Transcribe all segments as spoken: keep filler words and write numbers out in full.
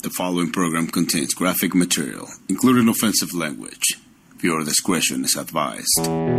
The following program contains graphic material, including offensive language. Viewer discretion is advised.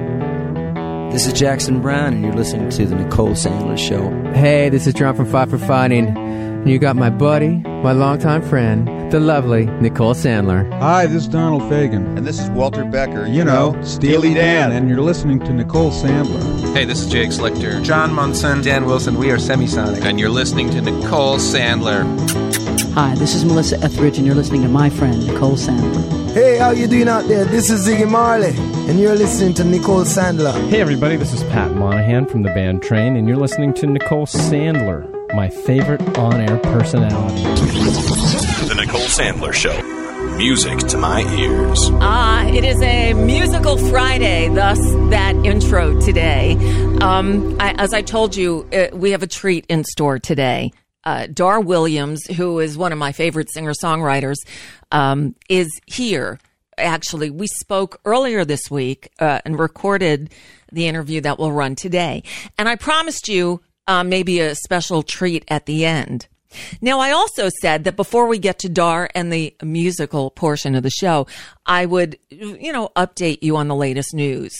This is Jackson Brown, and you're listening to The Nicole Sandler Show. Hey, this is John from Five for Fighting. And you got my buddy, my longtime friend, the lovely Nicole Sandler. Hi, this is Donald Fagen. And this is Walter Becker. You, you know, know, Steely Dan. Dan. And you're listening to Nicole Sandler. Hey, this is Jake Slichter. John Munson. Dan Wilson. We are Semisonic. And you're listening to Nicole Sandler. Hi, this is Melissa Etheridge, and you're listening to my friend, Nicole Sandler. Hey, how you doing out there? This is Ziggy Marley, and you're listening to Nicole Sandler. Hey, everybody, this is Pat Monahan from the band Train, and you're listening to Nicole Sandler, my favorite on-air personality. The Nicole Sandler Show. Music to my ears. Ah, it is a musical Friday, thus that intro today. Um, I, as I told you, uh, we have a treat in store today. Uh, Dar Williams, who is one of my favorite singer-songwriters, um, is here. Actually, we spoke earlier this week uh, and recorded the interview that will run today. And I promised you uh, maybe a special treat at the end. Now, I also said that before we get to Dar and the musical portion of the show, I would, you know, update you on the latest news.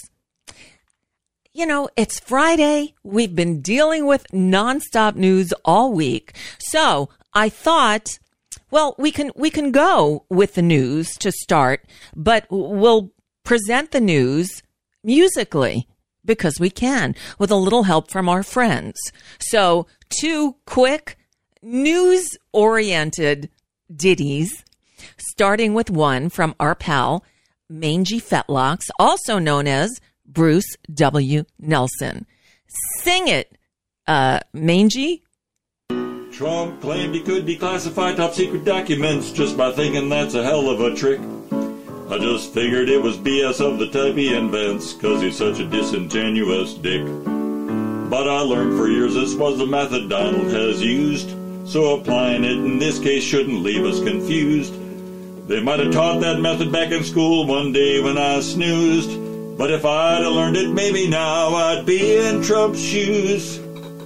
You know, it's Friday. We've been dealing with nonstop news all week. So I thought, well, we can we can go with the news to start, but we'll present the news musically because we can with a little help from our friends. So two quick news-oriented ditties, starting with one from our pal, Mangy Fetlocks, also known as Bruce W. Nelson. Sing it, uh, Mangy. Trump claimed he could declassify top secret documents just by thinking that's a hell of a trick. I just figured it was B S of the type he invents, cause he's such a disingenuous dick. But I learned for years this was the method Donald has used, so applying it in this case shouldn't leave us confused. They might have taught that method back in school one day when I snoozed, but if I'd have learned it, maybe now I'd be in Trump's shoes.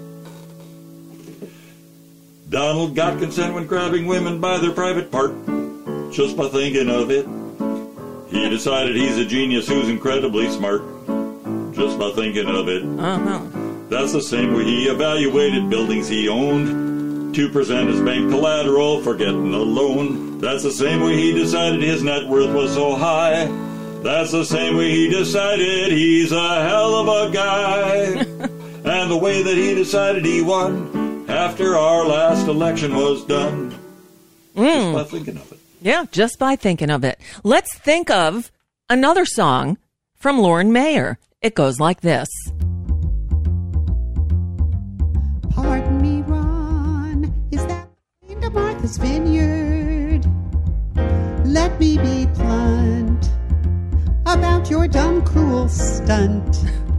Donald got consent when grabbing women by their private part, just by thinking of it. He decided he's a genius who's incredibly smart, just by thinking of it. Uh-huh. That's the same way he evaluated buildings he owned to present as bank collateral for getting a loan. That's the same way he decided his net worth was so high. That's the same way he decided he's a hell of a guy. And the way that he decided he won after our last election was done. Mm. Just by thinking of it. Yeah, just by thinking of it. Let's think of another song from Lauren Mayer. It goes like this. Pardon me, Ron, is that into Martha's Vineyard? Let me be blunt about your dumb, cruel stunt.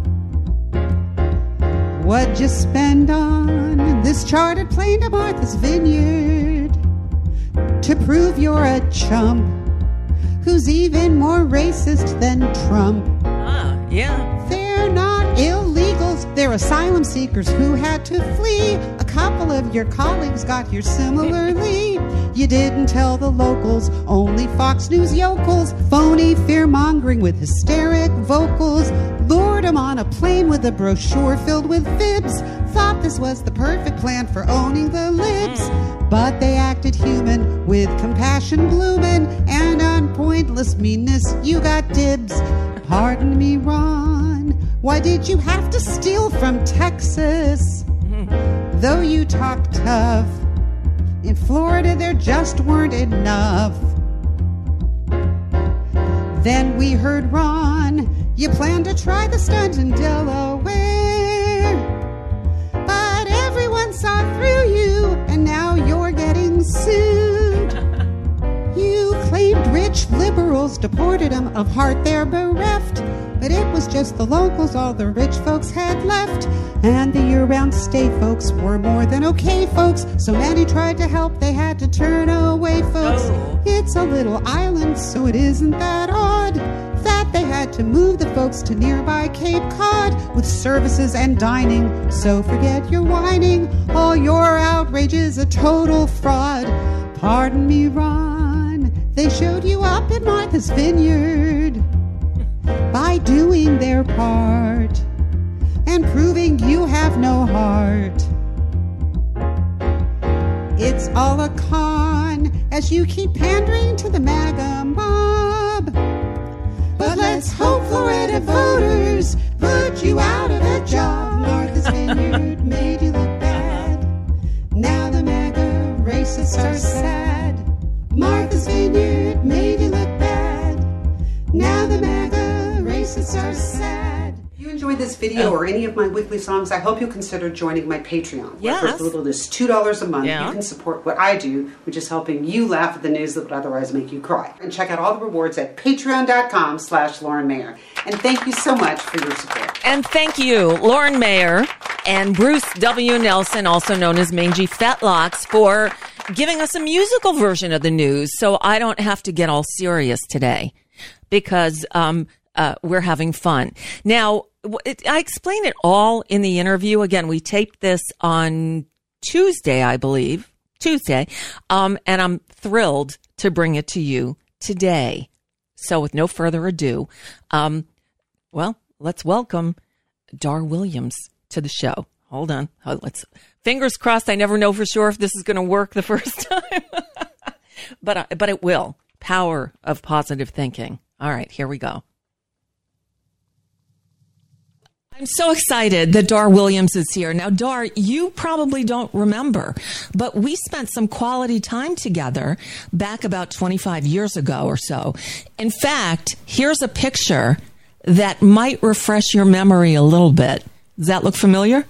What'd you spend on this chartered plane to Martha's Vineyard to prove you're a chump who's even more racist than Trump? Ah, yeah. They're not illegals, they're asylum seekers who had to flee. A couple of your colleagues got here similarly. You didn't tell the locals, only Fox News yokels, phony fear-mongering with hysteric vocals, lured them on a plane with a brochure filled with fibs, thought this was the perfect plan for owning the libs, but they acted human with compassion blooming, and on pointless meanness you got dibs. Pardon me, Ron, why did you have to steal from Texas? Though you talk tough, in Florida there just weren't enough. Then we heard, Ron, you plan to try the stunt in Delaware, but everyone saw through you, and now you're getting sued. You claimed rich liberals deported them, of heart they're bereft, but it was just the locals all the rich folks had left, and the year-round stay folks were more than okay folks. So many tried to help, they had to turn away folks. Oh. It's a little island, so it isn't that odd that they had to move the folks to nearby Cape Cod with services and dining. So forget your whining, all your outrage is a total fraud. Pardon me, Ron, they showed you up at Martha's Vineyard by doing their part and proving you have no heart. It's all a con as you keep pandering to the MAGA mob. But let's hope Florida voters put you out of a job. Martha's Vineyard made you look bad. Now the MAGA racists are sad. Martha's Vineyard made you look bad. Now the MAGA racists are sad. If you enjoyed this video or any of my weekly songs, I hope you'll consider joining my Patreon. Yes. For as little as two dollars a month, Yeah. you can support what I do, which is helping you laugh at the news that would otherwise make you cry. And check out all the rewards at patreon.com slash Lauren Mayer. And thank you so much for your support. And thank you, Lauren Mayer and Bruce W. Nelson, also known as Mangy Fetlocks, for giving us a musical version of the news so I don't have to get all serious today because um, uh, we're having fun. Now, it, I explain it all in the interview. Again, we taped this on Tuesday, I believe, Tuesday, um, and I'm thrilled to bring it to you today. So with no further ado, um, well, let's welcome Dar Williams to the show. Hold on. Oh, let's fingers crossed. I never know for sure if this is going to work the first time, but uh, but it will. Power of positive thinking. All right, here we go. I'm so excited that Dar Williams is here. Now, Dar, you probably don't remember, but we spent some quality time together back about twenty-five years ago or so. In fact, here's a picture that might refresh your memory a little bit. Does that look familiar?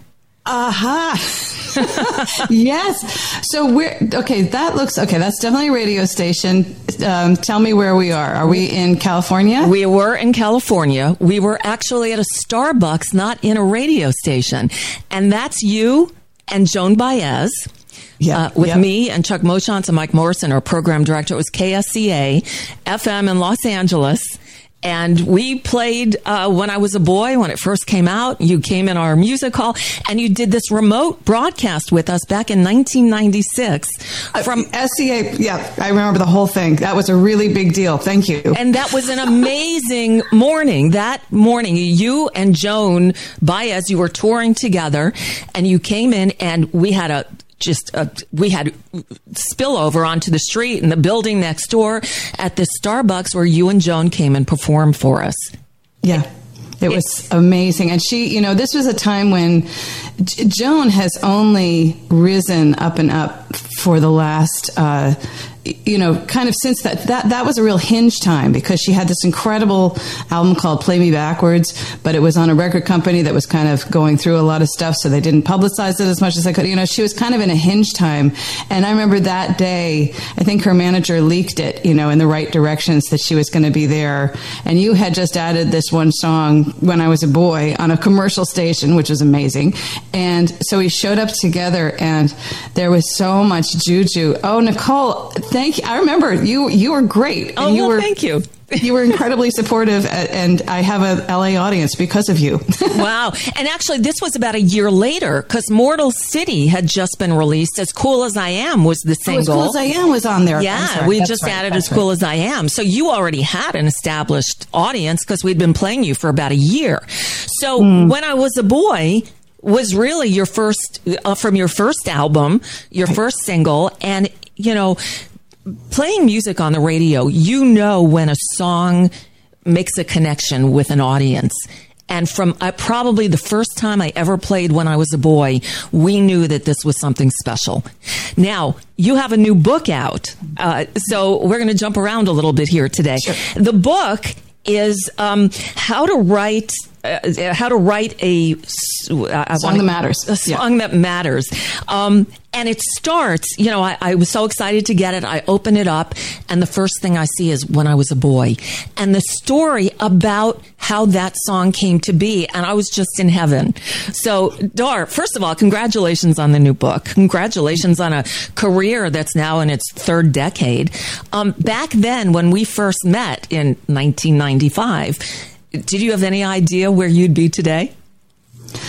Aha. Uh-huh. Yes. So we're, okay, that looks, okay, that's definitely a radio station. Um, tell me where we are. Are we in California? We were in California. We were actually at a Starbucks, not in a radio station. And that's you and Joan Baez. Yeah, uh, with yep. me and Chuck Moshantz and Mike Morrison, our program director. It was K S C A F M in Los Angeles. And we played uh, when I was a boy, when it first came out. You came in our music hall, and you did this remote broadcast with us back in nineteen ninety-six. From uh, S C A, yeah, I remember the whole thing. That was a really big deal. Thank you. And that was an amazing morning. That morning, you and Joan Baez, you were touring together, and you came in, and we had a Just uh, we had spillover onto the street in the building next door at the Starbucks where you and Joan came and performed for us. Yeah, it was amazing. And she, you know, this was a time when J- Joan has only risen up and up for the last, uh, you know, kind of since that, that, that was a real hinge time because she had this incredible album called Play Me Backwards, but it was on a record company that was kind of going through a lot of stuff. So they didn't publicize it as much as they could. You know, she was kind of in a hinge time. And I remember that day, I think her manager leaked it, you know, in the right directions that she was going to be there. And you had just added this one song When I Was a Boy on a commercial station, which was amazing. And so we showed up together and there was so much juju. Oh, Nicole, thank you. I remember you. You were great. Oh, and you well, were, thank you. You were incredibly supportive, and I have a L A audience because of you. Wow! And actually, this was about a year later because Mortal City had just been released. As Cool as I Am was the single. Oh, As Cool as I Am was on there. Yeah, we just right. added That's As Cool right. as I Am. So you already had an established audience because we'd been playing you for about a year. So mm. When I Was a Boy was really your first uh, from your first album, your right. first single, and you know. Playing music on the radio, you know when a song makes a connection with an audience. And from uh, probably the first time I ever played When I Was a Boy, we knew that this was something special. Now, you have a new book out. Uh, so we're going to jump around a little bit here today. Sure. The book is um, how to write uh, how to write a, uh, song that matters. A song yeah. that matters. Um, and it starts, you know, I, I was so excited to get it. I open it up and the first thing I see is When I Was a Boy and the story about how that song came to be. And I was just in heaven. So Dar, first of all, congratulations on the new book. Congratulations on a career that's now in its third decade. Um, back then when we first met in nineteen ninety-five, did you have any idea where you'd be today?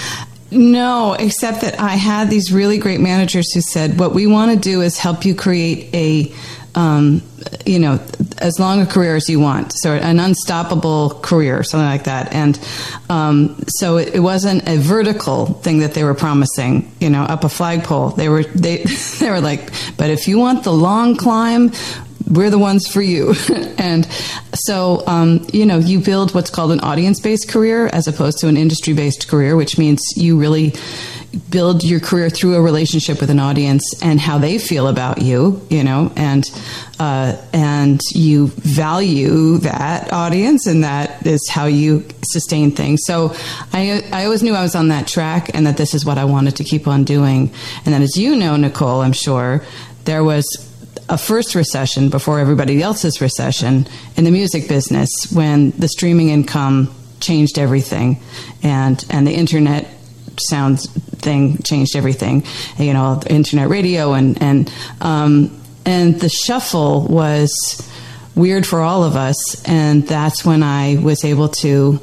No, except that I had these really great managers who said, what we want to do is help you create a, um, you know, as long a career as you want. So an unstoppable career, something like that. And um, so it, it wasn't a vertical thing that they were promising, you know, up a flagpole. They were, they, they were like, but if you want the long climb, we're the ones for you. And so, um, you know, you build what's called an audience-based career as opposed to an industry-based career, which means you really build your career through a relationship with an audience and how they feel about you, you know, and uh, and you value that audience, and that is how you sustain things. So I I always knew I was on that track and that this is what I wanted to keep on doing. And then, as you know, Nicole, I'm sure, there was a first recession before everybody else's recession in the music business when the streaming income changed everything, and and the internet sound thing changed everything, you know, internet radio, and and um, and the shuffle was weird for all of us, and that's when I was able to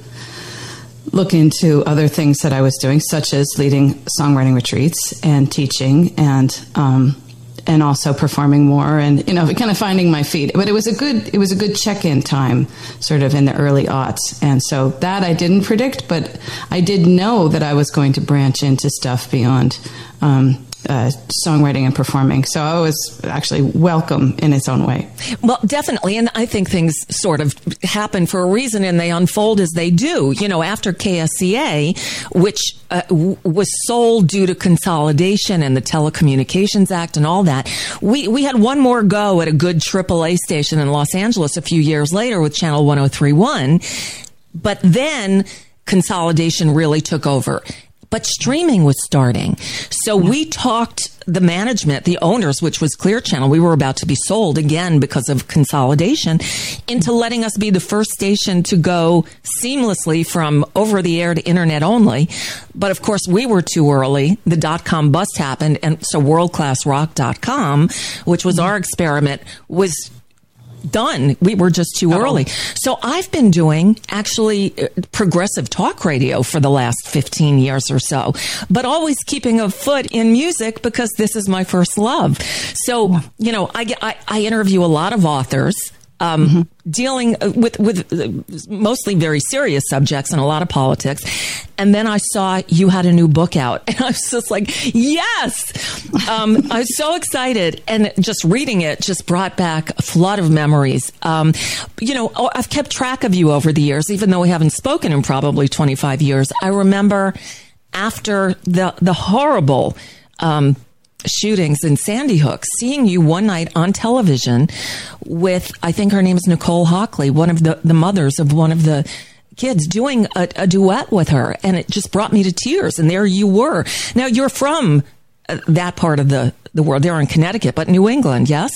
look into other things that I was doing, such as leading songwriting retreats and teaching, and um, and also performing more, and, you know, kind of finding my feet. But it was a good, it was a good check-in time, sort of in the early aughts. And so that I didn't predict, but I did know that I was going to branch into stuff beyond um, uh, songwriting and performing. So I was actually welcome in its own way. Well, definitely. And I think things sort of happen for a reason, and they unfold as they do. You know, after K S C A, which uh, w- was sold due to consolidation and the Telecommunications Act and all that, we, we had one more go at a good triple A station in Los Angeles a few years later with Channel one oh three point one. But then consolidation really took over. But streaming was starting. So we talked the management, the owners, which was Clear Channel, we were about to be sold again because of consolidation, into letting us be the first station to go seamlessly from over the air to internet only. But of course, we were too early. The dot-com bust happened. And so world class rock dot com, which was our experiment, was done. We were just too early. So I've been doing actually progressive talk radio for the last fifteen years or so, but always keeping a foot in music because this is my first love. So, you know, I, I, I interview a lot of authors, um, mm-hmm. dealing with, with mostly very serious subjects and a lot of politics. And then I saw you had a new book out, and I was just like, yes! Um, I was so excited, and just reading it just brought back a flood of memories. Um, you know, I've kept track of you over the years, even though we haven't spoken in probably twenty-five years. I remember after the, the horrible, um, shootings in Sandy Hook, seeing you one night on television with, I think her name is Nicole Hockley, one of the, the mothers of one of the kids, doing a, a duet with her, and it just brought me to tears. And there you were. Now, you're from that part of the, the world. They're in Connecticut, but New England, yes?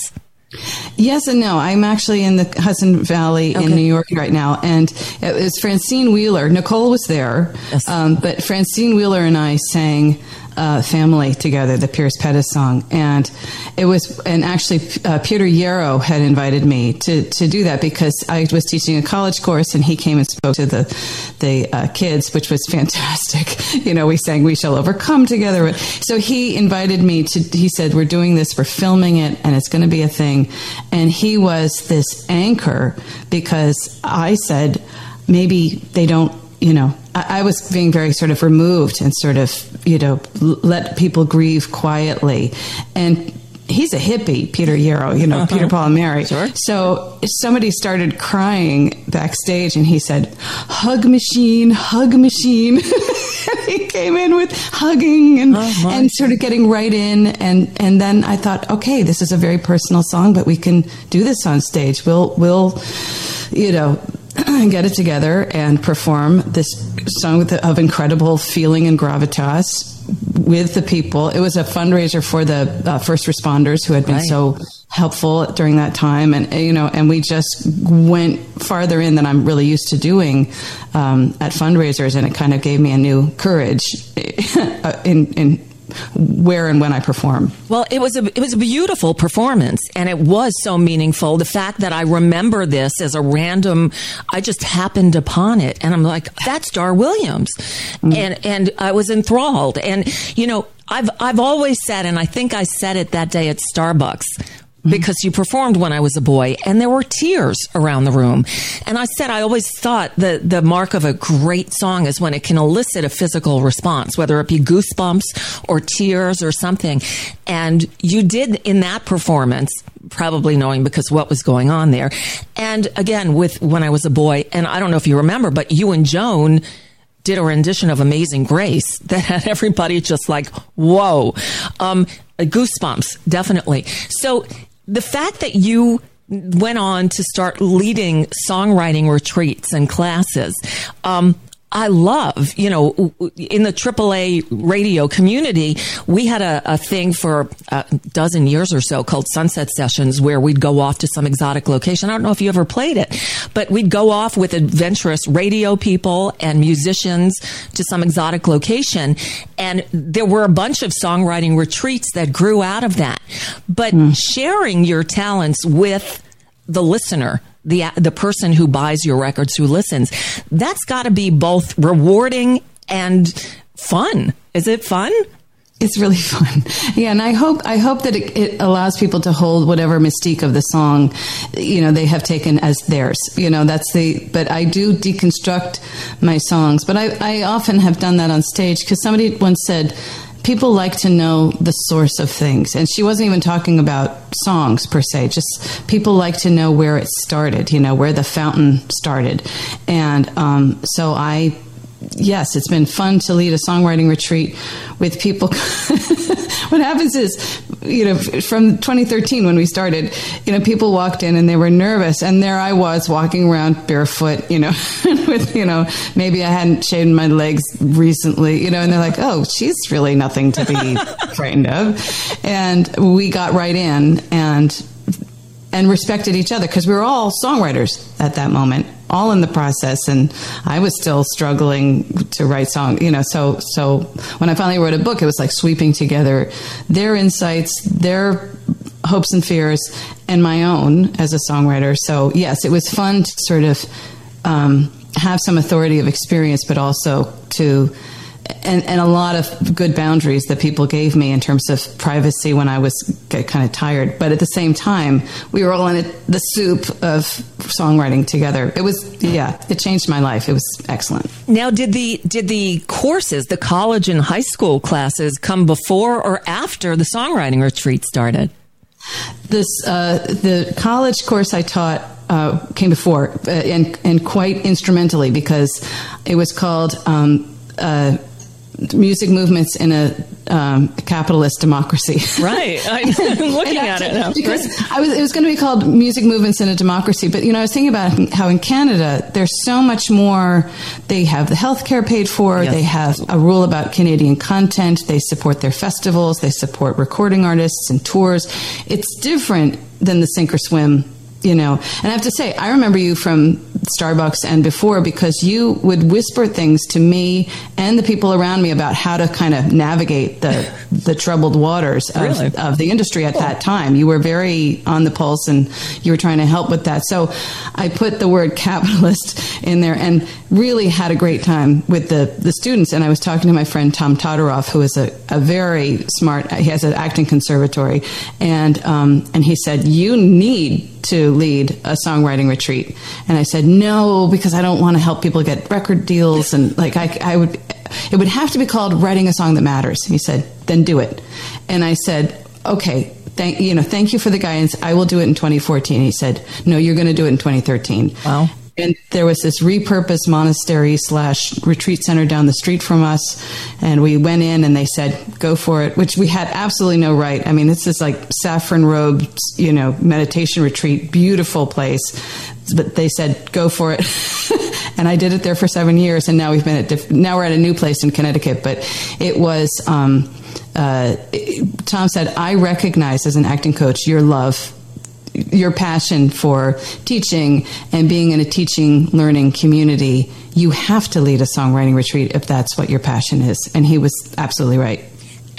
Yes and no. I'm actually in the Hudson Valley okay. in New York right now, and it was Francine Wheeler. Nicole was there, yes. um, but Francine Wheeler and I sang Uh, Family together, the Pierce Pettis song, and it was, and actually uh, Peter Yarrow had invited me to to do that because I was teaching a college course, and he came and spoke to the the uh, kids, which was fantastic. You know, we sang "We Shall Overcome" together. So he invited me to. He said, "We're doing this. We're filming it, and it's going to be a thing." And he was this anchor because I said, maybe they don't. You know, I, I was being very sort of removed and sort of, you know, l- let people grieve quietly. And he's a hippie, Peter Yarrow, you know, uh-huh. Peter, Paul, and Mary. Sure. So somebody started crying backstage, and he said, "Hug machine, hug machine." He came in with hugging and, oh, and sort of getting right in. And, and then I thought, okay, this is a very personal song, but we can do this on stage. We'll, we'll, you know, get it together and perform this song with the, of incredible feeling and gravitas with the people. It was a fundraiser for the uh, first responders who had been right. so helpful during that time, and you know, and we just went farther in than I'm really used to doing um, at fundraisers, and it kind of gave me a new courage in in where and when I perform. Well, it was a it was a beautiful performance, and it was so meaningful. The fact that I remember this as a random, I just happened upon it, and I'm like, that's Dar Williams, mm-hmm. and and I was enthralled. And you know, I've I've always said, and I think I said it that day at Starbucks, because you performed when I was a boy, and there were tears around the room. And I said I always thought the, the mark of a great song is when it can elicit a physical response, whether it be goosebumps or tears or something. And you did in that performance, probably knowing because what was going on there. And again, with When I Was a Boy, and I don't know if you remember, but you and Joan did a rendition of Amazing Grace that had everybody just like, whoa. Um, goosebumps, definitely. So the fact that you went on to start leading songwriting retreats and classes, um, I love, you know, in the triple A radio community, we had a, a thing for a dozen years or so called Sunset Sessions, where we'd go off to some exotic location. I don't know if you ever played it, but we'd go off with adventurous radio people and musicians to some exotic location. And there were a bunch of songwriting retreats that grew out of that. But mm. sharing your talents with the listener, the the person who buys your records, who listens, that's got to be both rewarding and fun. Is it fun? It's really fun. Yeah, and I hope I hope that it, it allows people to hold whatever mystique of the song, you know, they have taken as theirs. You know, that's the. But I do deconstruct my songs. But I, I often have done that on stage, because somebody once said, people like to know the source of things. And she wasn't even talking about songs per se, just people like to know where it started, you know, where the fountain started. And um, so I, yes, it's been fun to lead a songwriting retreat with people. What happens is, you know, from twenty thirteen when we started, you know, people walked in and they were nervous, and there I was walking around barefoot, you know, with, you know, maybe I hadn't shaved my legs recently, you know, and they're like, oh, she's really nothing to be frightened of. And we got right in and and respected each other, because we were all songwriters at that moment, all in the process, and I was still struggling to write songs, you know, so so when I finally wrote a book, it was like sweeping together their insights, their hopes and fears, and my own as a songwriter. So yes, it was fun to sort of um, have some authority of experience, but also to And, and a lot of good boundaries that people gave me in terms of privacy when I was kind of tired. But at the same time, we were all in it, the soup of songwriting together. It was, yeah, it changed my life. It was excellent. Now, did the did the courses, the college and high school classes, come before or after the songwriting retreat started? This uh, the college course I taught uh, came before, uh, and and quite instrumentally, because it was called Um, uh, Music Movements in a um, Capitalist Democracy. Right. I'm looking at it now. Because I was, it was going to be called Music Movements in a Democracy. But, you know, I was thinking about how in Canada, there's so much more. They have the healthcare paid for. Yes. They have a rule about Canadian content. They support their festivals. They support recording artists and tours. It's different than the sink or swim, you know. And I have to say, I remember you from Starbucks and before, because you would whisper things to me and the people around me about how to kind of navigate the the troubled waters of, really? of the industry at that time. You were very on the pulse, and you were trying to help with that. So I put the word capitalist in there and really had a great time with the, the students. And I was talking to my friend Tom Todoroff, who is a, a very smart, he has an acting conservatory, and um, and he said, you need to lead a songwriting retreat. And I said, no, because I don't want to help people get record deals. And like, I, I would, it would have to be called Writing a Song That Matters. And he said, then do it. And I said, okay, thank you know, thank you for the guidance. I will do it in twenty fourteen. He said, no, you're going to do it in twenty thirteen. Wow. And there was this repurposed monastery slash retreat center down the street from us. And we went in and they said, go for it, which we had absolutely no right. I mean, this is like saffron robed, you know, meditation retreat, beautiful place. But they said, go for it. And I did it there for seven years. And now we've been at, diff- now we're at a new place in Connecticut. But it was, um, uh, it, Tom said, I recognize as an acting coach your love, your passion for teaching and being in a teaching, learning community. You have to lead a songwriting retreat if that's what your passion is. And he was absolutely right.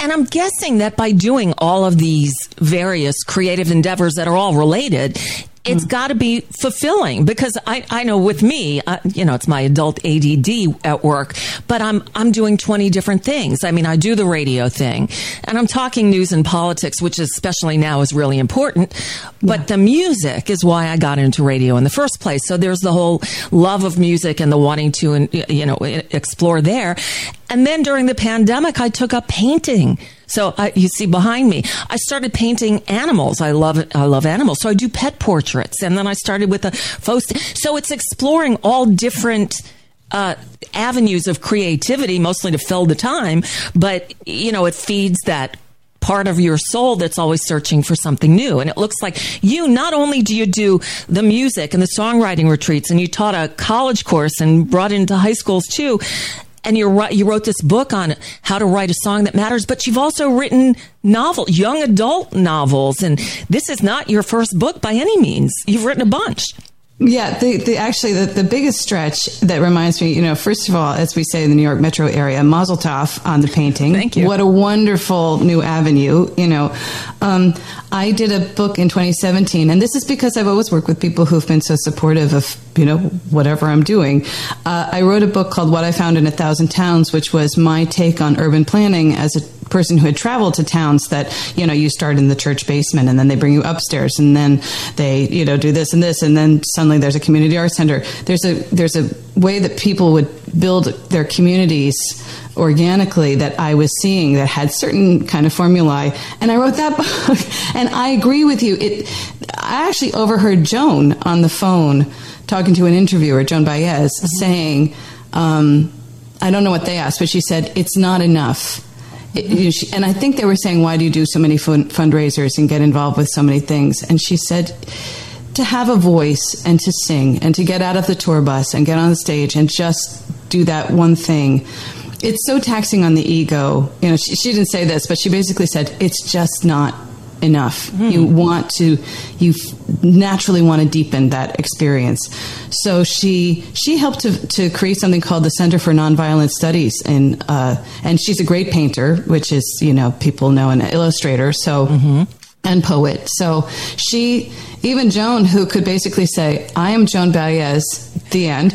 And I'm guessing that by doing all of these various creative endeavors that are all related, it's mm. got to be fulfilling, because I, I know with me, uh, you know, it's my adult A D D at work, but I'm I'm doing twenty different things. I mean, I do the radio thing, and I'm talking news and politics, which especially now is really important. But yeah. the music is why I got into radio in the first place. So there's the whole love of music and the wanting to, you know, explore there. And then during the pandemic, I took up painting. So uh, you see behind me, I started painting animals. I love I love animals. So I do pet portraits. And then I started with a photo. So it's exploring all different uh, avenues of creativity, mostly to fill the time. But, you know, it feeds that part of your soul that's always searching for something new. And it looks like you, not only do you do the music and the songwriting retreats, and you taught a college course and brought it into high schools too, and you're, you wrote this book on how to write a song that matters, but you've also written novel, young adult novels. And this is not your first book by any means. You've written a bunch. Yeah, the, the actually the, the biggest stretch that reminds me, you know, first of all, as we say in the New York metro area, mazel tov on the painting. Thank you. What a wonderful new avenue. You know, um, I did a book in twenty seventeen, and this is because I've always worked with people who've been so supportive of, you know, whatever I'm doing. Uh, I wrote a book called What I Found in a Thousand Towns, which was my take on urban planning as a person who had traveled to towns that, you know, you start in the church basement and then they bring you upstairs and then they, you know, do this and this and then suddenly there's a community arts center. There's a there's a way that people would build their communities organically that I was seeing that had certain kind of formulae, and I wrote that book. And I agree with you. It I actually overheard Joan on the phone talking to an interviewer, Joan Baez, mm-hmm. saying, um, I don't know what they asked, but she said, it's not enough. It, you know, she, and I think they were saying, why do you do so many fun, fundraisers and get involved with so many things? And she said, to have a voice and to sing and to get out of the tour bus and get on the stage and just do that one thing. It's so taxing on the ego. You know, she, she didn't say this, but she basically said, it's just not enough. Mm. You want to, you naturally want to deepen that experience. So she she helped to, to create something called the Center for Nonviolent Studies, and uh, and she's a great painter, which is, you know, people know, an illustrator. So. Mm-hmm. And poet. So she, even Joan, who could basically say, I am Joan Baez, the end.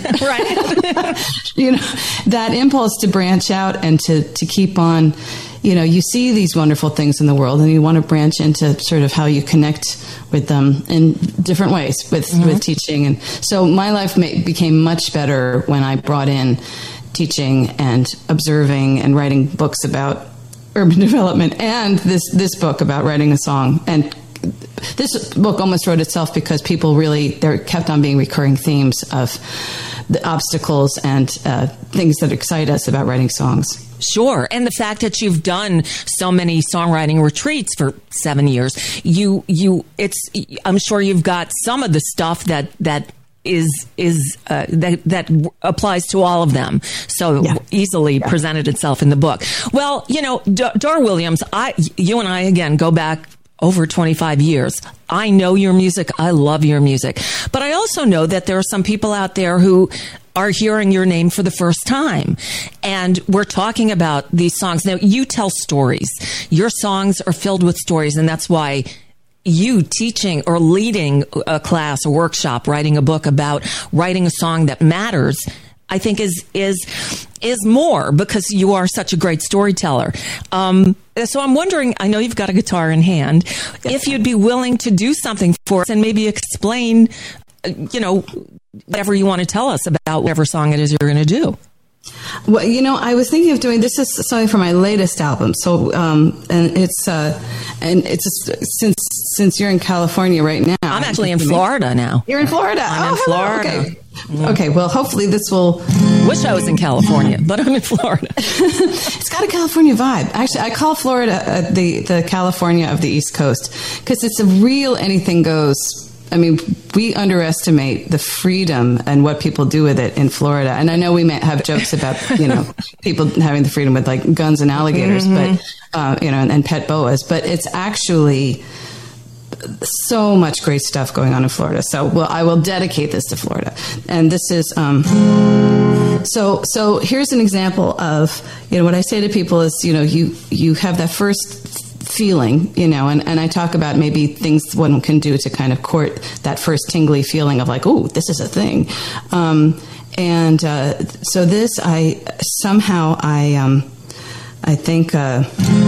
Right. You know, that impulse to branch out and to, to keep on, you know, you see these wonderful things in the world and you want to branch into sort of how you connect with them in different ways with, mm-hmm. with teaching. And so my life may, became much better when I brought in teaching and observing and writing books about urban development, and this this book about writing a song. And this book almost wrote itself because people really, there kept on being recurring themes of the obstacles and uh, things that excite us about writing songs. Sure. And the fact that you've done so many songwriting retreats for seven years, you you it's I'm sure you've got some of the stuff that that is is uh, that that applies to all of them, so yeah. easily yeah. presented itself in the book. Well, you know, D- Dar Williams, I you and I again go back over twenty-five years. I know your music. I love your music, but I also know that there are some people out there who are hearing your name for the first time, and we're talking about these songs. Now, you tell stories. Your songs are filled with stories, and that's why you teaching or leading a class, a workshop, writing a book about writing a song that matters, I think is is is more, because you are such a great storyteller. Um, so I'm wondering, I know you've got a guitar in hand, yes. if you'd be willing to do something for us and maybe explain, you know, whatever you want to tell us about whatever song it is you're going to do. Well, you know, I was thinking of doing, this is something from my latest album. So, um, and it's, uh, and it's, just, since, since you're in California right now. I'm actually in Florida now. You're in Florida. I'm oh, in Florida. Okay. Mm. Okay. Well, hopefully this will. Wish I was in California, but I'm in Florida. It's got a California vibe. Actually, I call Florida uh, the, the California of the East Coast, because it's a real anything goes. I mean, we underestimate the freedom and what people do with it in Florida. And I know we may have jokes about, you know, people having the freedom with like guns and alligators, mm-hmm. but, uh, you know, and, and pet boas, but it's actually so much great stuff going on in Florida. So, well, I will dedicate this to Florida. And this is, um, so, so here's an example of, you know, what I say to people is, you know, you, you have that first feeling, you know, and, and I talk about maybe things one can do to kind of court that first tingly feeling of like, oh, this is a thing. Um, and, uh, so this, I, somehow I, um, I think, uh,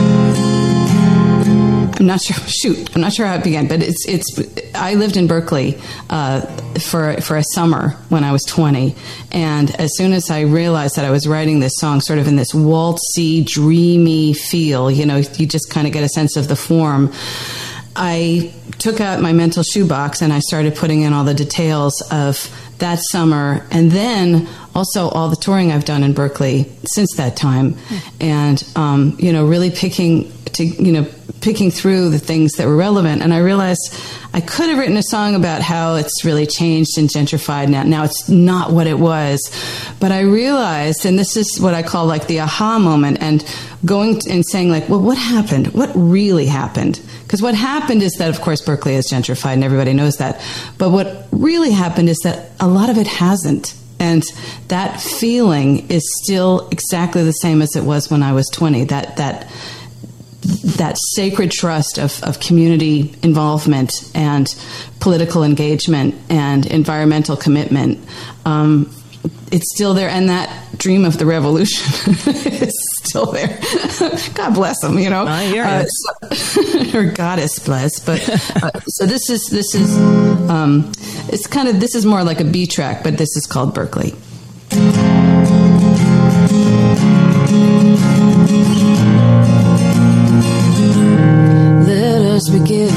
I'm not sure. Shoot, I'm not sure how it began, but it's it's. I lived in Berkeley uh, for for a summer when I was twenty, and as soon as I realized that I was writing this song, sort of in this waltzy, dreamy feel, you know, you just kind of get a sense of the form. I took out my mental shoebox and I started putting in all the details of that summer, and then also all the touring I've done in Berkeley since that time, and um, you know, really picking to you know picking through the things that were relevant. And I realized I could have written a song about how it's really changed and gentrified now. Now it's not what it was, but I realized, and this is what I call like the aha moment, and going and saying like, well, what happened? What really happened? Because what happened is that, of course, Berkeley is gentrified, and everybody knows that. But what really happened is that a lot of it hasn't. And that feeling is still exactly the same as it was when I was twenty. That that that sacred trust of, of community involvement and political engagement and environmental commitment. Um, it's still there, and that dream of the revolution is still there. God bless them, you know. I hear uh, it. so, or goddess bless. But uh, so this is this is um, it's kind of this is more like a B track, but this is called Berkeley. Let us begin.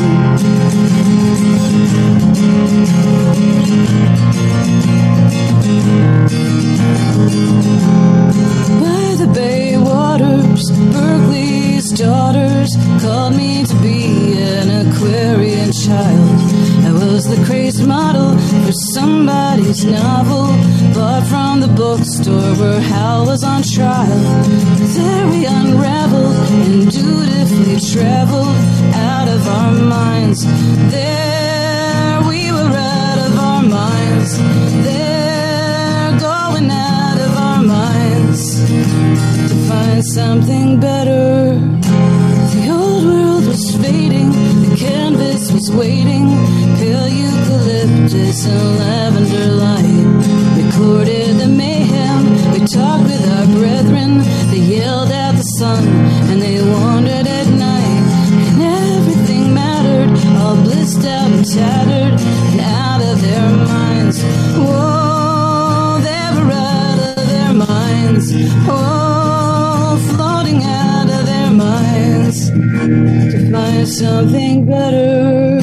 By the bay waters, Berkeley's daughters called me to be an Aquarian child. I was the crazed model for somebody's novel, bought from the bookstore where Hal was on trial. There we unraveled and dutifully traveled out of our minds. There we were out of our minds. There going out of our minds to find something better. The old world was fading, the canvas was waiting, pale eucalyptus and lavender light. Recorded the mayhem, we talked with our brethren, they yelled at the sun and they wandered at night. And everything mattered, all blissed out and tattered and out of their minds. Whoa, they were out of their minds. Whoa, floating out of their minds to find something better.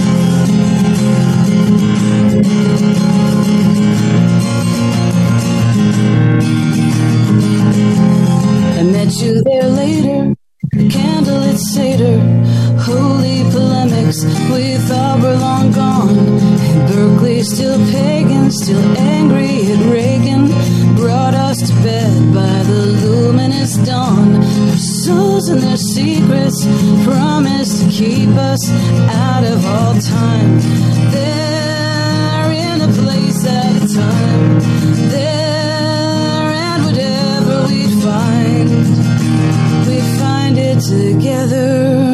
I met you there later, the candlelit Seder, holy polemics we thought were long gone. And Berkeley, still pagan, still angry at Reagan, brought us to bed by the luminous dawn. Their souls and their secrets promised to keep us out of all time. They're in a place at a time. There, and whatever we'd find, we'd find it together.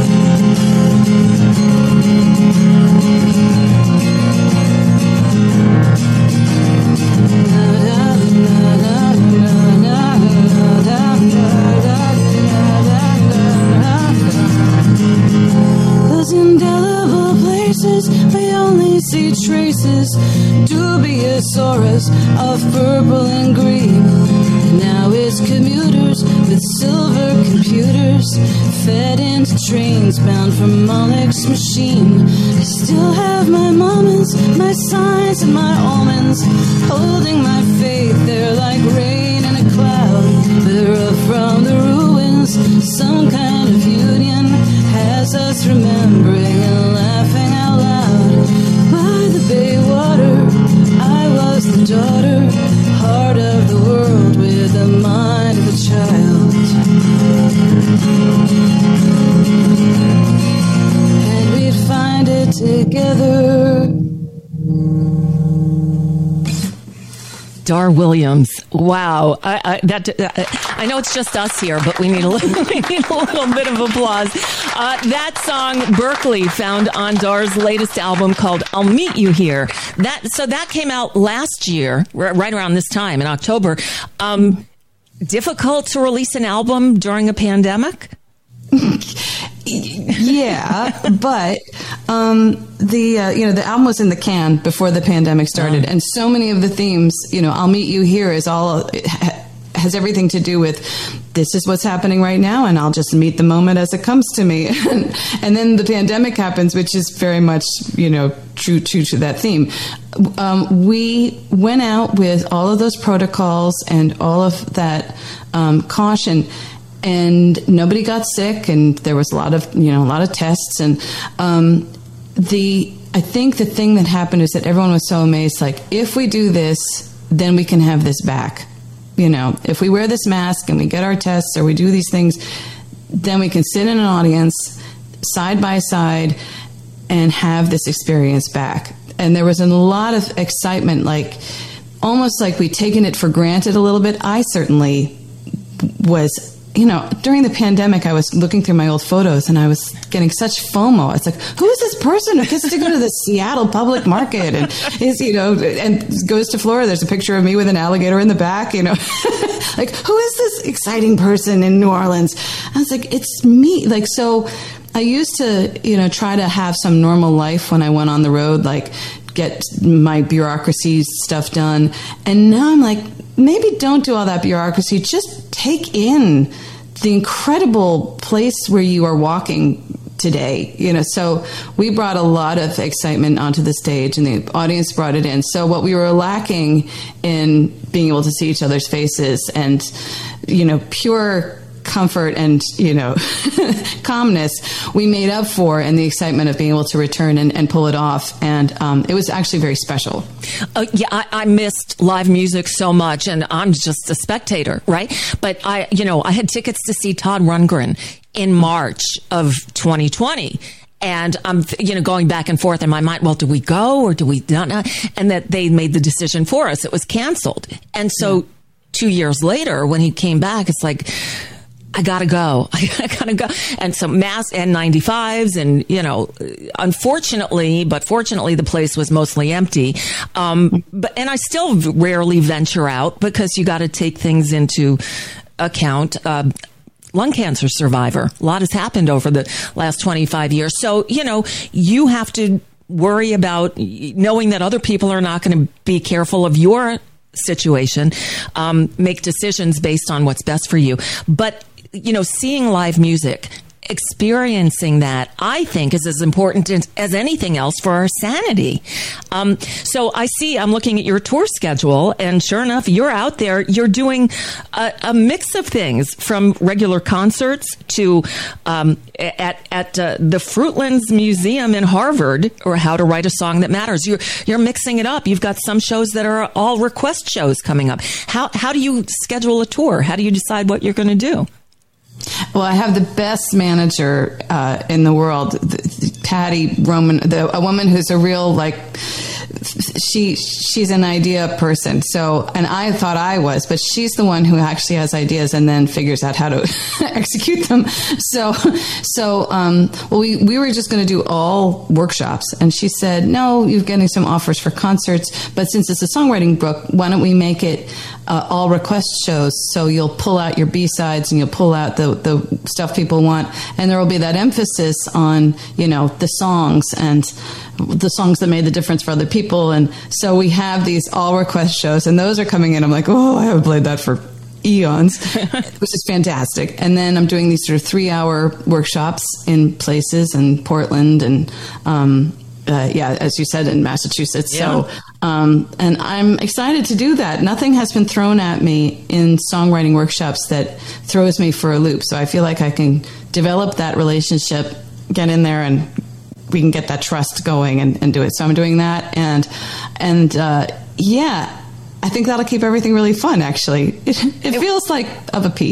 Those indelible places, we only see traces, dubious auras of purple and green. And now it's commuters with silver computers, fed into trains bound for Moloch's machine. I still have my moments, my signs and my omens, holding my faith there like rain in a cloud. We're up from the ruins, some kind of union has us remembering and laughing out loud. By the bay water, I was the daughter, heart of the world with the mind of a child. And we'd find it together. Dar Williams. Wow. I, I, that, I know it's just us here, but we need a little, we need a little bit of applause. Uh, that song, Berkeley, found on Dar's latest album called I'll Meet You Here. That So that came out last year, right around this time in October. Um, difficult to release an album during a pandemic? Yeah, but um, the uh, you know the album was in the can before the pandemic started, Yeah. and so many of the themes, you know, I'll Meet You Here is all has everything to do with this is what's happening right now, and I'll just meet the moment as it comes to me. and, and then the pandemic happens, which is very much, you know, true, true to that theme. Um, we went out with all of those protocols and all of that um, caution, and nobody got sick, and there was a lot of, you know, a lot of tests. And um, the I think the thing that happened is that everyone was so amazed, like, if we do this, then we can have this back. You know, if we wear this mask and we get our tests or we do these things, then we can sit in an audience side by side and have this experience back. And there was a lot of excitement, like almost like we'd taken it for granted a little bit. I certainly was, you know, during the pandemic, I was looking through my old photos and I was getting such FOMO. It's like, who is this person who gets to go to the Seattle public market and is, you know, and goes to Florida? There's a picture of me with an alligator in the back, you know, like, who is this exciting person in New Orleans? I was like, it's me. Like, so I used to, you know, try to have some normal life when I went on the road, like get my bureaucracy stuff done. And now I'm like, maybe don't do all that bureaucracy. Just take in the incredible place where you are walking today. You know, so we brought a lot of excitement onto the stage, and the audience brought it in. So what we were lacking in being able to see each other's faces and, you know, pure comfort and, you know, calmness, we made up for in the excitement of being able to return and, and pull it off. And um, it was actually very special. Uh, yeah, I, I missed live music so much, and I'm just a spectator, right? But I, you know, I had tickets to see Todd Rundgren in March of twenty twenty. And I'm, you know, going back and forth in my mind, well, do we go or do we not? And that they made the decision for us. It was canceled. And so yeah. two years later, when he came back, it's like, I gotta go. I gotta go. And some mass N ninety-fives, and, you know, unfortunately, but fortunately, the place was mostly empty. Um, but, and I still rarely venture out because you got to take things into account. Uh, lung cancer survivor. A lot has happened over the last twenty-five years. So, you know, you have to worry about knowing that other people are not going to be careful of your situation, um, make decisions based on what's best for you. But, you know, seeing live music, experiencing that, I think, is as important as anything else for our sanity. Um, so I see, I'm looking at your tour schedule, and sure enough, you're out there. You're doing a, a mix of things, from regular concerts to um, at at uh, the Fruitlands Museum in Harvard, or How to Write a Song That Matters. You're you're mixing it up. You've got some shows that are all request shows coming up. How how do you schedule a tour? How do you decide what you're going to do? Well, I have the best manager uh, in the world, the, the Patty Roman, the, a woman who's a real, like, she she's an idea person. So, and I thought I was, but she's the one who actually has ideas and then figures out how to execute them. So, so um, well, we we were just going to do all workshops, and she said, no, you're getting some offers for concerts, but since it's a songwriting book, why don't we make it uh, all request shows? So you'll pull out your B-sides and you'll pull out the the stuff people want, and there will be that emphasis on, you know, the songs and the songs that made the difference for other people. And so we have these all request shows, and those are coming in. I'm like, oh, I haven't played that for eons, which is fantastic. And then I'm doing these sort of three hour workshops in places in Portland and, um, uh, yeah, as you said, in Massachusetts. Yeah. So, um, and I'm excited to do that. Nothing has been thrown at me in songwriting workshops that throws me for a loop. So I feel like I can develop that relationship, get in there, and we can get that trust going and, and do it. So I'm doing that. And, and, uh, yeah, I think that'll keep everything really fun, actually. It, it feels like of a piece.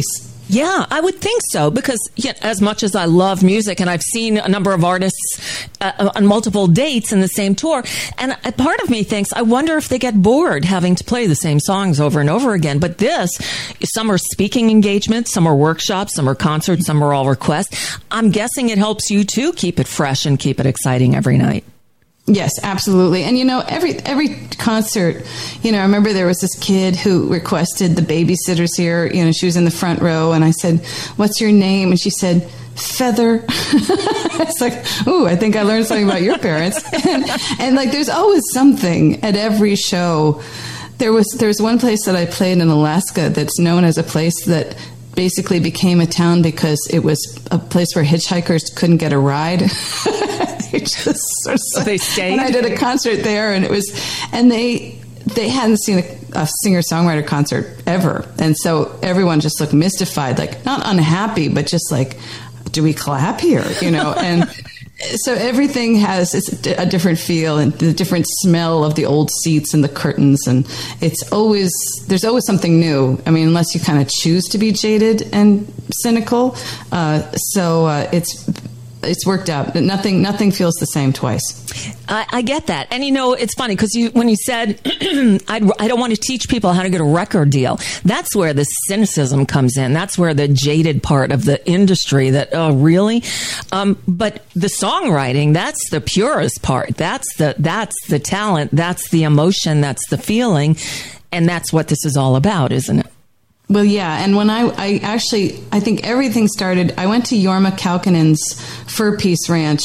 Yeah, I would think so, because yeah, as much as I love music, and I've seen a number of artists uh, on multiple dates in the same tour, and a part of me thinks, I wonder if they get bored having to play the same songs over and over again. But this, some are speaking engagements, some are workshops, some are concerts, some are all requests. I'm guessing it helps you, too, keep it fresh and keep it exciting every night. Yes, absolutely. And, you know, every every concert, you know, I remember there was this kid who requested the Babysitters here. You know, she was in the front row, and I said, "What's your name?" And she said, "Feather." It's like, ooh, I think I learned something about your parents. and, and, like, there's always something at every show. There was there's one place that I played in Alaska that's known as a place that basically became a town because it was a place where hitchhikers couldn't get a ride. They just sort of, so they stayed. And I did a concert there, and it was, and they they hadn't seen a, a singer-songwriter concert ever, and so everyone just looked mystified, like not unhappy, but just like, do we clap here? You know, and so everything has it's a different feel and the different smell of the old seats and the curtains, and it's always there's always something new. I mean, unless you kind of choose to be jaded and cynical, uh, so uh, it's. It's worked out, but nothing nothing feels the same twice. I, I get that. And, you know, it's funny because you, when you said, I'd, I don't want to teach people how to get a record deal, that's where the cynicism comes in. That's where the jaded part of the industry that, oh, really? Um, but the songwriting, that's the purest part. That's the, that's the talent. That's the emotion. That's the feeling. And that's what this is all about, isn't it? Well, yeah, and when I, I actually, I think everything started, I went to Jorma Kaukonen's Fur Peace Ranch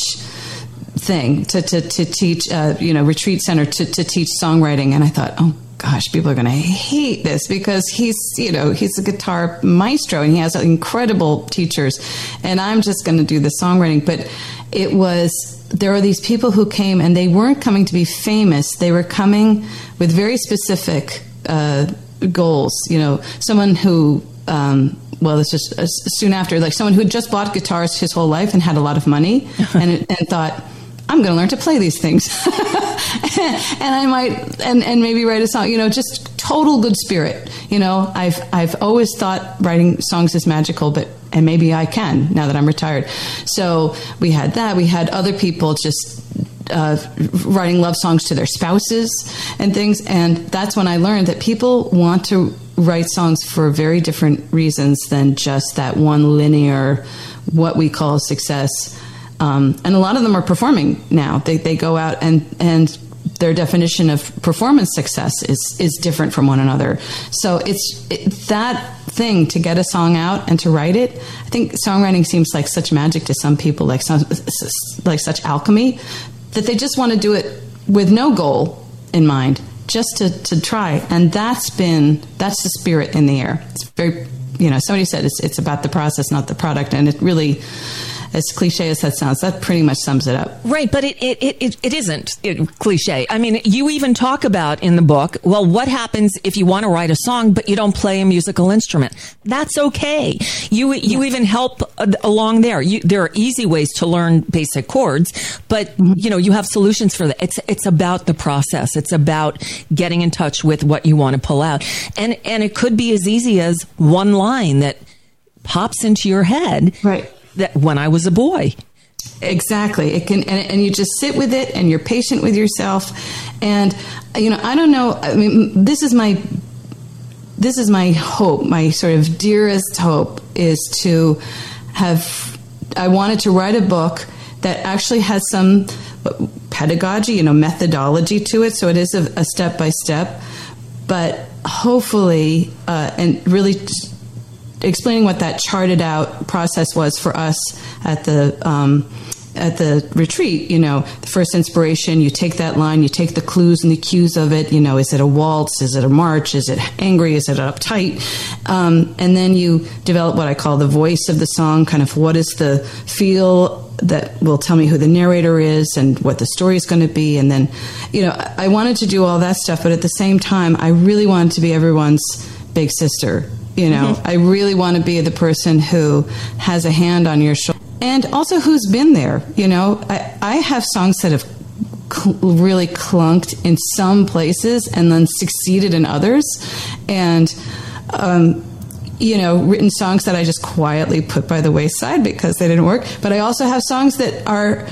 thing to, to, to teach, uh, you know, retreat center to, to teach songwriting, and I thought, oh, gosh, people are going to hate this because he's, you know, he's a guitar maestro, and he has incredible teachers, and I'm just going to do the songwriting, but it was, there were these people who came, and they weren't coming to be famous, they were coming with very specific uh goals, you know, someone who, um, well, it's just uh, soon after, like someone who just bought guitars his whole life and had a lot of money and, and thought, I'm going to learn to play these things. and I might, and, and maybe write a song, you know, just total good spirit. You know, I've, I've always thought writing songs is magical, but, and maybe I can now that I'm retired. So we had that. We had other people just, Uh, writing love songs to their spouses and things, and that's when I learned that people want to write songs for very different reasons than just that one linear, what we call success. Um, and a lot of them are performing now. They they go out and and their definition of performance success is is different from one another. So it's it, that thing to get a song out and to write it. I think songwriting seems like such magic to some people, like some, like such alchemy, that they just want to do it with no goal in mind, just to, to try. And that's been, that's the spirit in the air. It's very, you know, somebody said it's it's about the process, not the product. And it really, as cliche as that sounds, that pretty much sums it up. Right, but it it, it, it isn't it, cliche. I mean, you even talk about in the book, well, what happens if you want to write a song, but you don't play a musical instrument? That's okay. You you yeah. even help along there. You, there are easy ways to learn basic chords, but, mm-hmm. you know, you have solutions for that. It's it's about the process. It's about getting in touch with what you want to pull out. And, and it could be as easy as one line that pops into your head. Right. That when I was a boy. Exactly. It can, and, and you just sit with it and you're patient with yourself. And, you know, I don't know. I mean, this is my, this is my hope. My sort of dearest hope is to have, I wanted to write a book that actually has some pedagogy, you know, methodology to it. So it is a, a step by step, but hopefully, uh, and really explaining what that charted out process was for us at the um, at the retreat. You know, the first inspiration, you take that line, you take the clues and the cues of it. You know, is it a waltz? Is it a march? Is it angry? Is it uptight? Um, and then you develop what I call the voice of the song, kind of what is the feel that will tell me who the narrator is and what the story is going to be. And then, you know, I wanted to do all that stuff, but at the same time, I really wanted to be everyone's big sister. You know, mm-hmm. I really want to be the person who has a hand on your shoulder and also who's been there. You know, I, I have songs that have cl- really clunked in some places and then succeeded in others. And, um, you know, written songs that I just quietly put by the wayside because they didn't work. But I also have songs that are,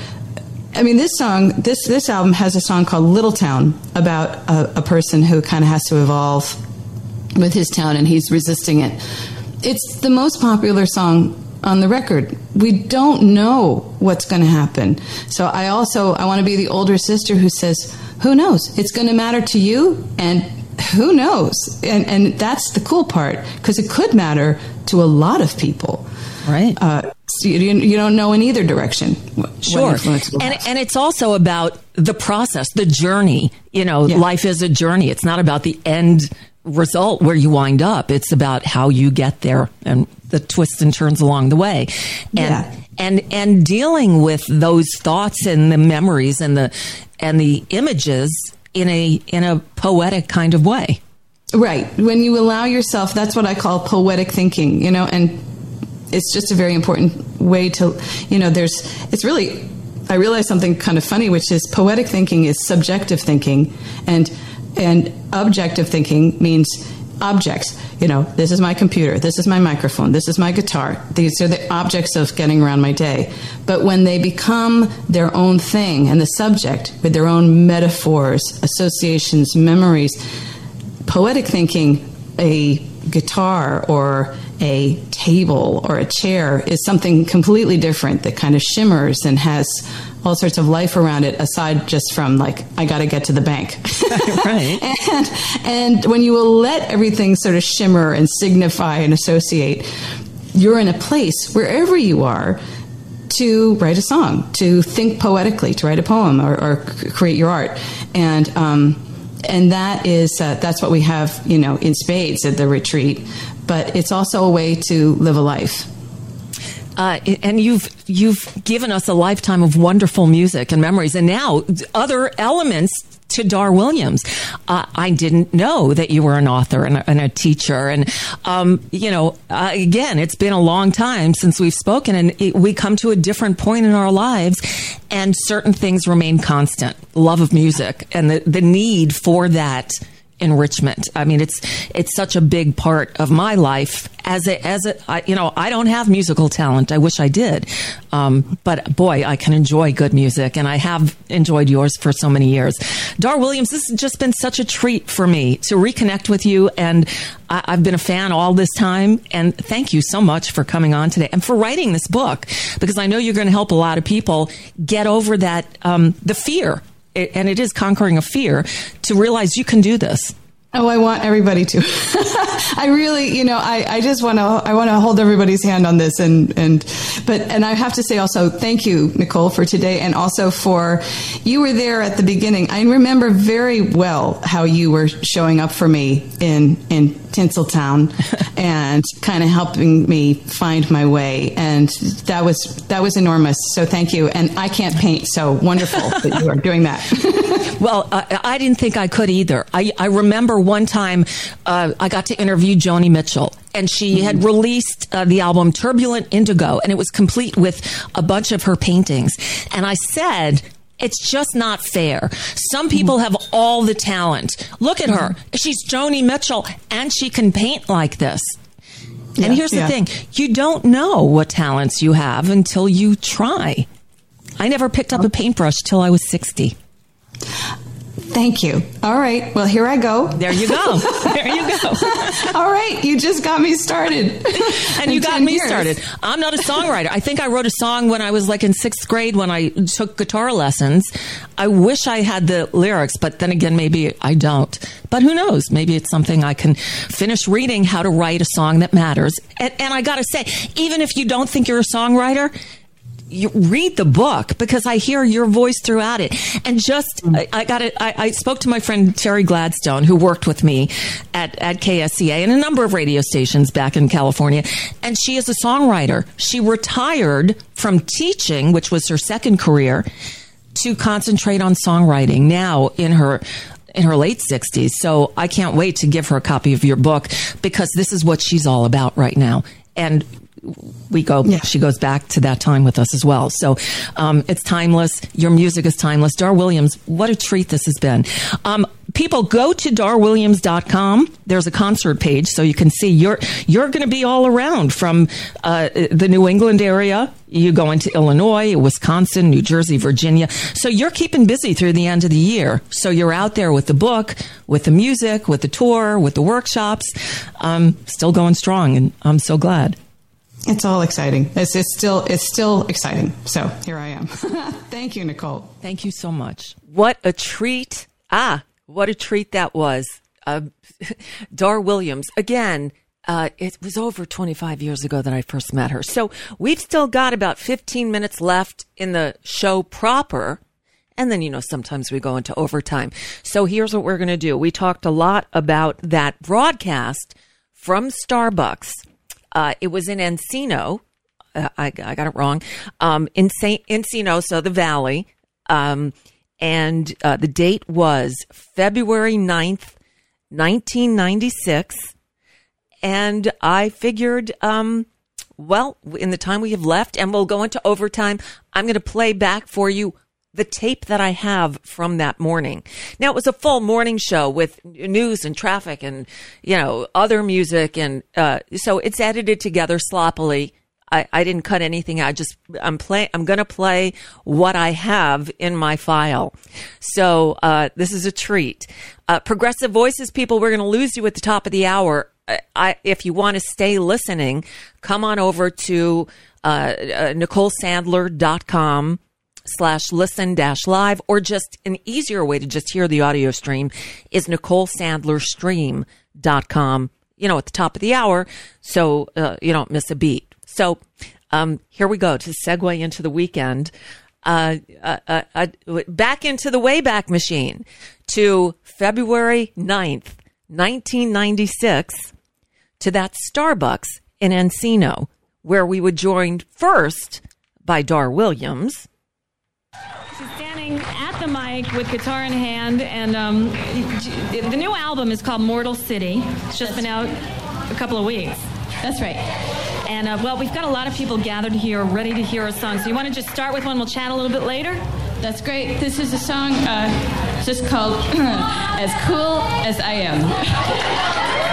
I mean, this song, this this album has a song called Little Town about a, a person who kind of has to evolve with his town and he's resisting it. It's the most popular song on the record. We don't know what's going to happen. So I also, I want to be the older sister who says, who knows? It's going to matter to you, and who knows? And and that's the cool part, because it could matter to a lot of people. Right. Uh, so you, you don't know in either direction. Sure. And, and it's also about the process, the journey. You know, yeah. Life is a journey. It's not about the end result where you wind up. It's about how you get there and the twists and turns along the way. And, yeah. and, and dealing with those thoughts and the memories and the, and the images in a, in a poetic kind of way. Right. When you allow yourself, that's what I call poetic thinking, you know, and it's just a very important way to, you know, there's, it's really, I realized something kind of funny, which is poetic thinking is subjective thinking, and and objective thinking means objects. You know, this is my computer, this is my microphone, this is my guitar. These are the objects of getting around my day. But when they become their own thing and the subject with their own metaphors, associations, memories, poetic thinking, a guitar or a table or a chair is something completely different that kind of shimmers and has all sorts of life around it, aside just from like, I got to get to the bank. Right. and, and when you will let everything sort of shimmer and signify and associate, you're in a place, wherever you are, to write a song, to think poetically, to write a poem or, or create your art. And, um, and that is, uh, that's what we have, you know, in spades at the retreat. But it's also a way to live a life. Uh, and you've you've given us a lifetime of wonderful music and memories, and now other elements to Dar Williams. Uh, I didn't know that you were an author and a, and a teacher, and um, you know, uh, again, it's been a long time since we've spoken, and it, we come to a different point in our lives, and certain things remain constant: love of music and the the need for that enrichment. I mean, it's it's such a big part of my life. As a as a I, you know, I don't have musical talent. I wish I did, um, but boy, I can enjoy good music, and I have enjoyed yours for so many years. Dar Williams, this has just been such a treat for me to reconnect with you, and I, I've been a fan all this time. And thank you so much for coming on today and for writing this book, because I know you're going to help a lot of people get over that um, the fear. It, and it is conquering a fear to realize you can do this. Oh, I want everybody to. I really, you know, I, I just want to, I want to hold everybody's hand on this. And, and, but, and I have to say also, thank you, Nicole, for today. And also for, you were there at the beginning. I remember very well how you were showing up for me in, in Tinseltown and kind of helping me find my way. And that was, that was enormous. So thank you. And I can't paint, so wonderful that you are doing that. Well, I, I didn't think I could either. I, I remember one time uh, I got to interview Joni Mitchell, and she mm-hmm. had released uh, the album Turbulent Indigo, and it was complete with a bunch of her paintings. And I said, it's just not fair. Some people mm-hmm. have all the talent. Look at her. She's Joni Mitchell, and she can paint like this. Yeah, and here's the yeah. thing. You don't know what talents you have until you try. I never picked up a paintbrush till I was sixty. Thank you. All right. Well, here I go. There you go. There you go. All right. You just got me started. And you got me years. started. I'm not a songwriter. I think I wrote a song when I was like in sixth grade when I took guitar lessons. I wish I had the lyrics, but then again, maybe I don't. But who knows? Maybe it's something I can finish reading how to write a song that matters. And, and I got to say, even if you don't think you're a songwriter, you read the book, because I hear your voice throughout it. And just, I, I got it. I, I spoke to my friend Terry Gladstone, who worked with me at, at K S C A and a number of radio stations back in California. And she is a songwriter. She retired from teaching, which was her second career, to concentrate on songwriting now in her in her late sixties. So I can't wait to give her a copy of your book, because this is what she's all about right now. And we go, yeah. she goes back to that time with us as well. So um, it's timeless. Your music is timeless. Dar Williams, what a treat this has been. Um, people, go to dar williams dot com. There's a concert page, so you can see you're you're going to be all around from uh, the New England area. You go into Illinois, Wisconsin, New Jersey, Virginia. So you're keeping busy through the end of the year. So you're out there with the book, with the music, with the tour, with the workshops. Um, still going strong, and I'm so glad. It's all exciting. It's, it's still it's still exciting. So here I am. Thank you, Nicole. Thank you so much. What a treat. Ah, what a treat that was. Uh, Dar Williams, again, uh, it was over twenty-five years ago that I first met her. So we've still got about fifteen minutes left in the show proper. And then, you know, sometimes we go into overtime. So here's what we're going to do. We talked a lot about that broadcast from Starbucks. Uh, it was in Encino. Uh, I, I got it wrong. Um, in Saint Encino, so the Valley. Um, and uh, the date was February ninth, nineteen ninety-six. And I figured, um, well, in the time we have left, and we'll go into overtime, I'm going to play back for you the tape that I have from that morning. Now, it was a full morning show with news and traffic and, you know, other music. And uh, so it's edited together sloppily. I, I didn't cut anything out. Just I'm play. I'm going to play what I have in my file. So uh, this is a treat. Uh, Progressive Voices, people, we're going to lose you at the top of the hour. I, if you want to stay listening, come on over to uh, uh, Nicole Sandler dot com slash listen dash live, or just an easier way to just hear the audio stream is Nicole Sandler Stream dot com, you know, at the top of the hour, so uh, you don't miss a beat. So um, here we go to segue into the weekend. Uh, uh, uh, uh, back into the Wayback Machine to February ninth, nineteen ninety-six, to that Starbucks in Encino, where we were joined first by Dar Williams. She's standing at the mic with guitar in hand, and um, the new album is called Mortal City. It's just been out a couple of weeks. That's right. And, uh, well, we've got a lot of people gathered here ready to hear a song. So you want to just start with one? We'll chat a little bit later? That's great. This is a song uh, just called As Cool As I Am.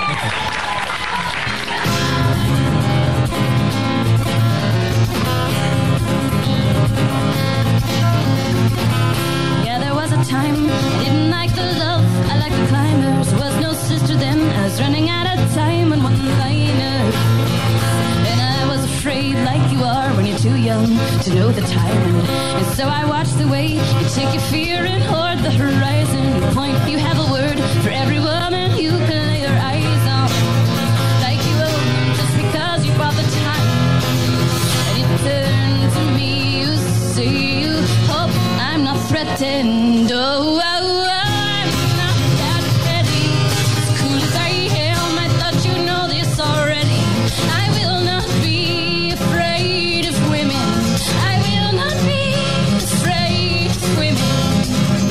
Time. I didn't like the love, I liked the climbers. Was no sister then, I was running out of time and one-liner. And I was afraid, like you are when you're too young to know the timing. And so I watched the way you take your fear and hoard the horizon. You point, you have a word for every woman you can lay your eyes on. Like you own them just because you bought the time. And you turn to me, you say you hope I'm not threatened. Oh, oh, oh, I'm not that ready. As cool as I am, I thought you know this already. I will not be afraid of women. I will not be afraid of women.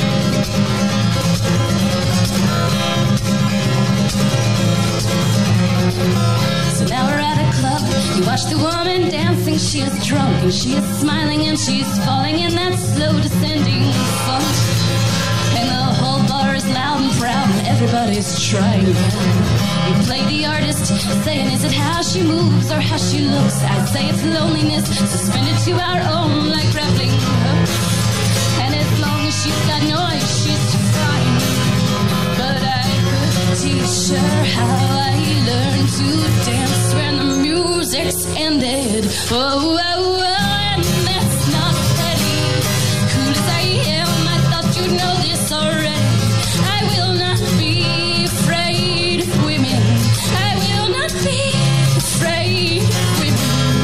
So now we're at a club. You watch the woman dancing. She is drunk and she is smiling and she's falling in that slow descending funk. And the whole bar is loud and proud and everybody's trying. You play the artist, saying is it how she moves or how she looks? I say it's loneliness, suspended to our own like grappling hooks. And as long as she's got noise, she's fine. But I could teach her how I learned to dance when the music's ended. Oh, oh, oh, and that's not petty. Cool as I am, I thought you'd know this already. I will not be afraid of women. I will not be afraid of women.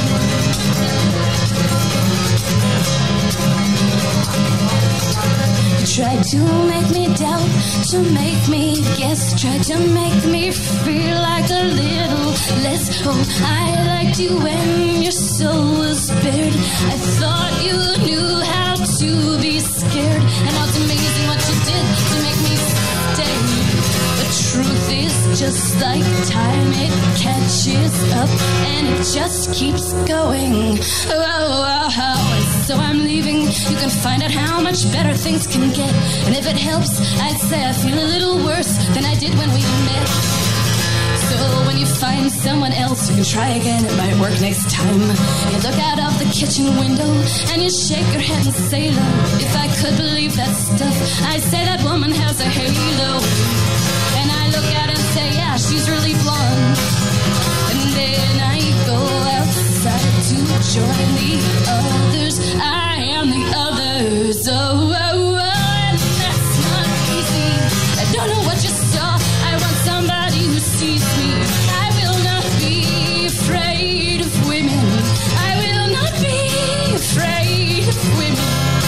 You tried to make me doubt, to make me guess, tried to make me feel like a little less. Oh, I liked you when your soul was bared. I thought you knew how to be scared. And now it's amazing what you did to make me stay. The truth is just like time, it catches up and it just keeps going. Oh, oh, oh. And so I'm leaving. You can find out how much better things can get. And if it helps, I'd say I feel a little worse than I did when we met. So when you find someone else, you can try again, it might work next time. You look out of the kitchen window and you shake your head and say, "Love, if I could believe that stuff, I'd say that woman has a halo." And I look at her and say, "Yeah, she's really blonde." And then I go outside to join the others. I am the others. Oh, oh, oh, and that's not easy. I don't know what you saw. I want somebody who sees me. I will not be afraid of women. I will not be afraid of women.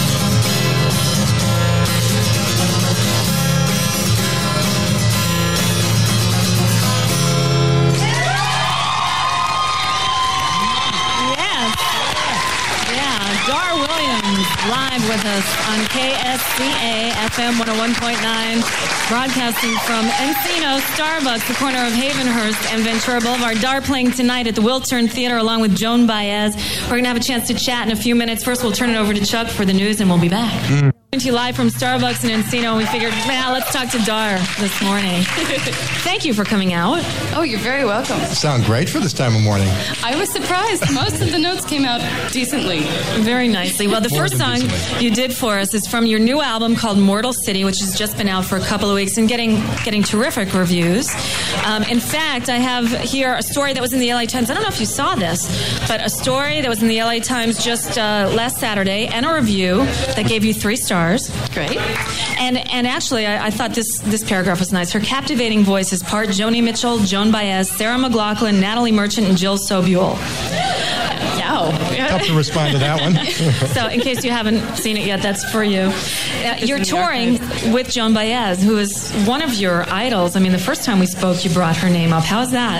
Dar Williams live with us on K S C A F M one oh one point nine, broadcasting from Encino Starbucks, the corner of Havenhurst and Ventura Boulevard. Dar playing tonight at the Wiltern Theater along with Joan Baez. We're going to have a chance to chat in a few minutes. First, we'll turn it over to Chuck for the news, and we'll be back. Mm. To you live from Starbucks in Encino, and we figured, man, let's talk to Dar this morning. Thank you for coming out. Oh, you're very welcome. Sound great for this time of morning. I was surprised. Most of the notes came out decently. Very nicely. Well, the More first song decently. you did for us is from your new album called Mortal City, which has just been out for a couple of weeks and getting getting terrific reviews. Um, in fact, I have here a story that was in the L A Times. I don't know if you saw this, but a story that was in the L A Times just uh, last Saturday, and a review that gave you three stars. Great. And and actually, I, I thought this, this paragraph was nice. Her captivating voice is part Joni Mitchell, Joan Baez, Sarah McLachlan, Natalie Merchant, and Jill Sobule. No. Tough to respond to that one. So, in case you haven't seen it yet, that's for you. Uh, you're touring with Joan Baez, who is one of your idols. I mean, the first time we spoke, you brought her name up. How's that?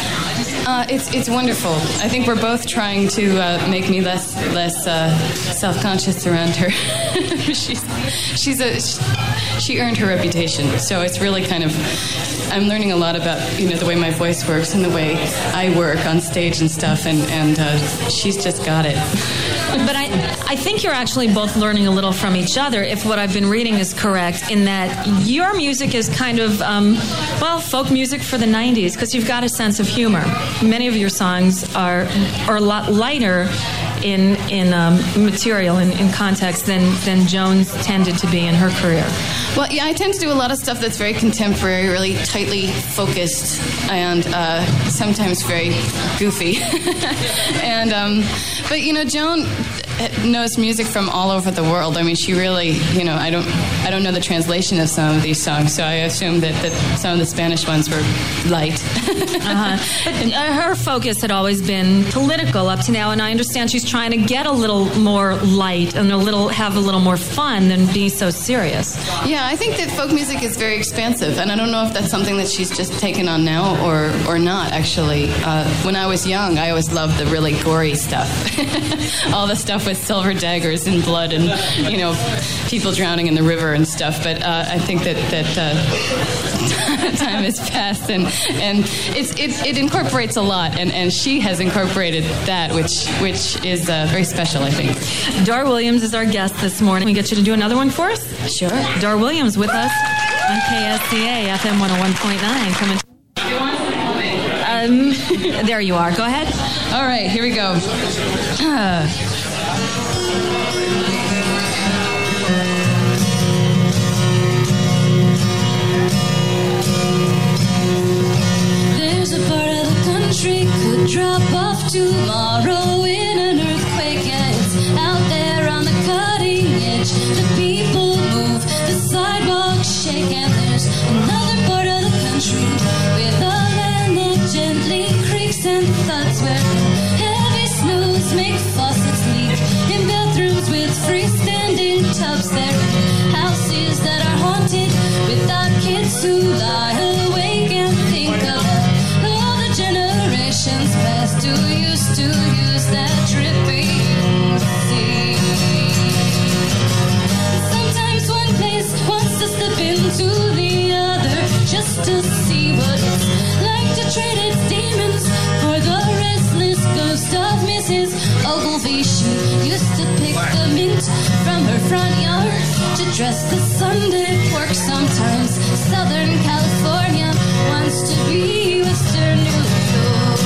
Uh, it's it's wonderful. I think we're both trying to uh, make me less less uh, self-conscious around her. she's she's a she, she earned her reputation, so it's really kind of. I'm learning a lot about you know the way my voice works and the way I work on stage and stuff, and and uh, she's just got it. But I I think you're actually both learning a little from each other, if what I've been reading is correct, in that your music is kind of um, well folk music for the nineties, because you've got a sense of humor. Many of your songs are are a lot lighter in in um, material and in, in context than than Joan's tended to be in her career. Well, yeah, I tend to do a lot of stuff that's very contemporary, really tightly focused, and uh, sometimes very goofy. and um, but you know, Joan knows music from all over the world. I mean, she really, you know, I don't, I don't know the translation of some of these songs, so I assume that, that some of the Spanish ones were light. uh-huh. But uh, her focus had always been political up to now, and I understand she's trying to get a little more light and a little have a little more fun than be so serious. Yeah, I think that folk music is very expansive, and I don't know if that's something that she's just taken on now or or not. Actually, uh, when I was young, I always loved the really gory stuff, all the stuff with silver daggers and blood and you know people drowning in the river and stuff. But uh, I think that that uh, time has passed, and and it's it, it incorporates a lot, and, and she has incorporated that, which which is uh, very special, I think. Dar Williams is our guest this morning. We get you to do another one for us? Sure. Dar Williams with us on K S C A F M one oh one point nine. Coming. Um, there you are. Go ahead. All right, here we go. Uh, There's a part of the country could drop off tomorrow in an earthquake. Yeah, it's out there on the cutting edge. The people move, the sidewalks shake, and there's another part of the country with a land that gently creaks and thuds, where heavy snows make faucets leak in bathrooms with freestanding tubs. There are houses that are haunted without kids who lie awake and think of all the generations past who used to use that dripping sea. Sometimes one place wants to slip into the other just to see what it's like to trade its demons for the restless ghost of Missus Ogilvy. She used to pick the mint from her front yard to dress the Sunday pork sometimes. Southern California wants to be Western New York.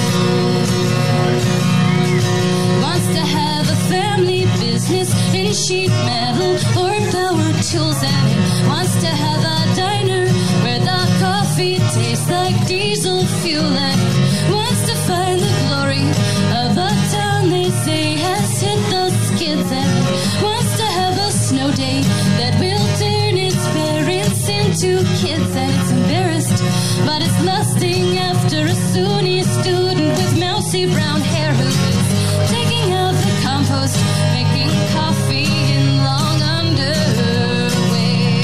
Wants to have a family business in sheet metal or power tools, and it wants to have a diner where the coffee tastes like diesel fuel, and it wants to find the glory of a town they say has hit the skids, and it wants to have a snow day that will turn its parents into kids, and it's embarrassed, but it's lusting after a SUNY student with mousy brown hair who is taking out the compost, making coffee in long underwear.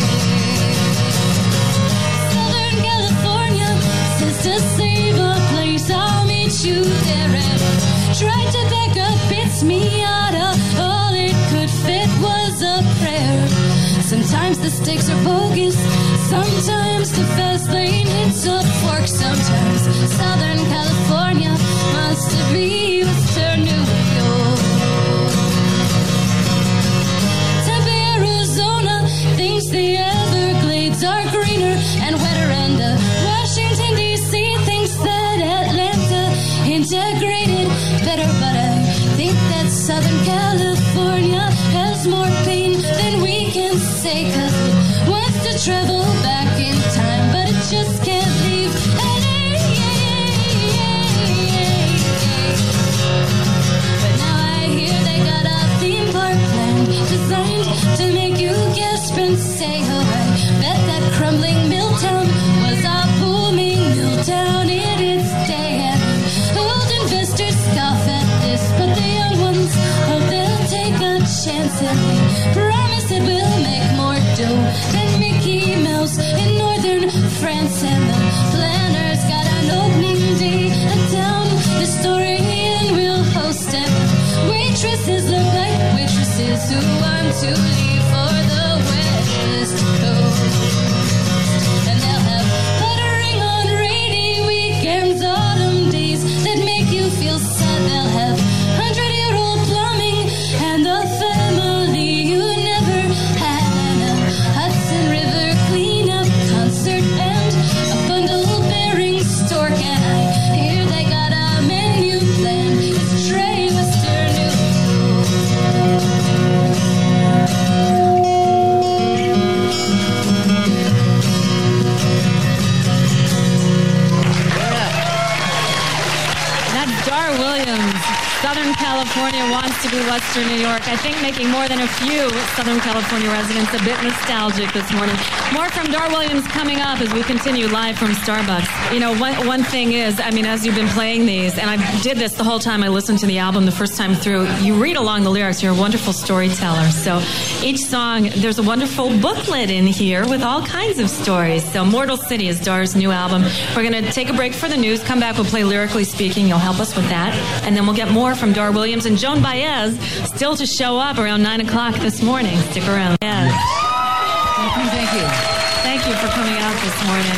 Southern California says to save a place, I'll meet you there, and tried to back up its Miata. All it could fit was a prayer. Sometimes the stakes are bogus, sometimes the fast lane hits a fork, sometimes Southern California wants to be Western New York. Tempe, Arizona thinks the Everglades are greener and wetter, and uh, Washington, D C thinks that Atlanta integrated better, but I think that Southern California has more pain than we can say, 'cause it wants to travel back in time, but it just can't leave L A. But now I hear they got a theme park planned, designed to make you gasp and say, oh, I bet that crumbling mill town was a booming mill town in its day. And old investors scoff at this, but the young ones, oh, they'll take a chance, and they promise it will make more dough than Mickey Mouse in northern France. And the planners got an opening day, a town historian will host, and waitresses look like waitresses who want to leave for the West Coast. And they'll have buttering on rainy weekends, autumn days that make you feel sad. They'll have hundred-year-old plumbing and a family you never had, and a Hudson River cleanup concert and a bundle-bearing stork. And I hear they got a menu plan, it's Trey Western New That's Dar Williams. Southern California wants to be Western New York. I think making more than a few Southern California residents a bit nostalgic this morning. More from Dar Williams coming up as we continue live from Starbucks. You know, one, one thing is, I mean, as you've been playing these, and I did this the whole time I listened to the album the first time through, you read along the lyrics. You're a wonderful storyteller. So each song, there's a wonderful booklet in here with all kinds of stories. So Mortal City is Dar's new album. We're going to take a break for the news, come back, we'll play Lyrically Speaking. You'll help us with that. And then we'll get more from Dar Williams and Joan Baez still to show up around nine o'clock this morning. Stick around. Yes. Thank you. Thank you for coming out this morning.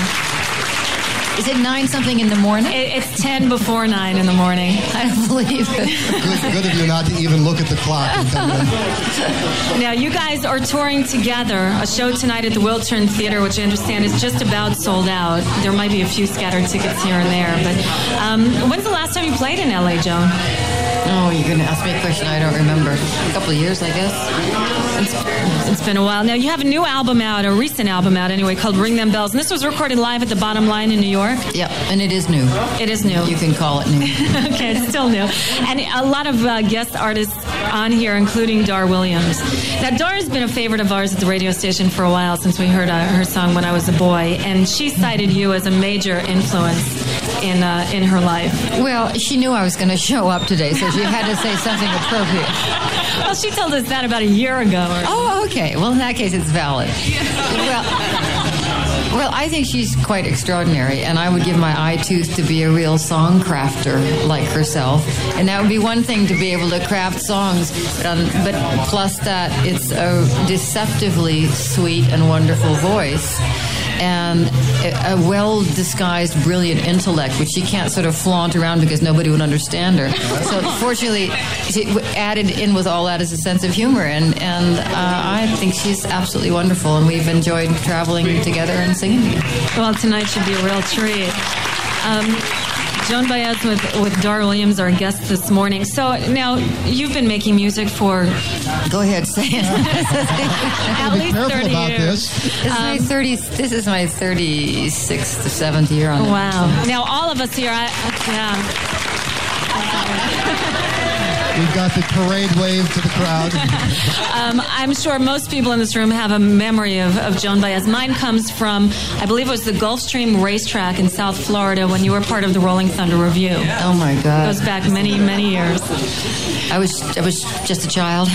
Is it nine something in the morning? It, it's ten before nine in the morning. I don't believe it. Good, good of you not to even look at the clock and come in. Now, you guys are touring together. A show tonight at the Wiltern Theater, which I understand is just about sold out. There might be a few scattered tickets here and there. But um, when's the last time you played in L A, Joan? Oh, you're going to ask me a question I don't remember. A couple of years, I guess. It's, it's been a while. Now, you have a new album out, a recent album out anyway, called Ring Them Bells. And this was recorded live at the Bottom Line in New York? Yep, and it is new. It is new. You can call it new. Okay, it's still new. And a lot of uh, guest artists on here, including Dar Williams. Now, Dar has been a favorite of ours at the radio station for a while since we heard uh, her song When I Was a Boy. And she cited you as a major influence in uh, in her life. Well, she knew I was going to show up today, so she had to say something appropriate. Well, she told us that about a year ago. Or oh, okay. Well, in that case, it's valid. Well, well, I think she's quite extraordinary, and I would give my eye tooth to be a real song crafter like herself. And that would be one thing to be able to craft songs, but, um, but plus that, it's a deceptively sweet and wonderful voice. and a, a well-disguised, brilliant intellect, which she can't sort of flaunt around because nobody would understand her. So fortunately, she added in with all that is a sense of humor, and, and uh, I think she's absolutely wonderful, and we've enjoyed traveling together and singing together. Well, tonight should be a real treat. Um, Joan Baez with, with Dar Williams, our guest this morning. So now you've been making music for... Go ahead, say it. At Be least careful thirty about years. this. This is my thirty. This is my thirty-sixth to seventh year on it. Wow. Now all of us here, I, yeah. We've got the parade wave to the crowd. um, I'm sure most people in this room have a memory of, of Joan Baez. Mine comes from, I believe it was the Gulfstream racetrack in South Florida when you were part of the Rolling Thunder Review. Oh my God! It goes back many, many years. I was I was just a child.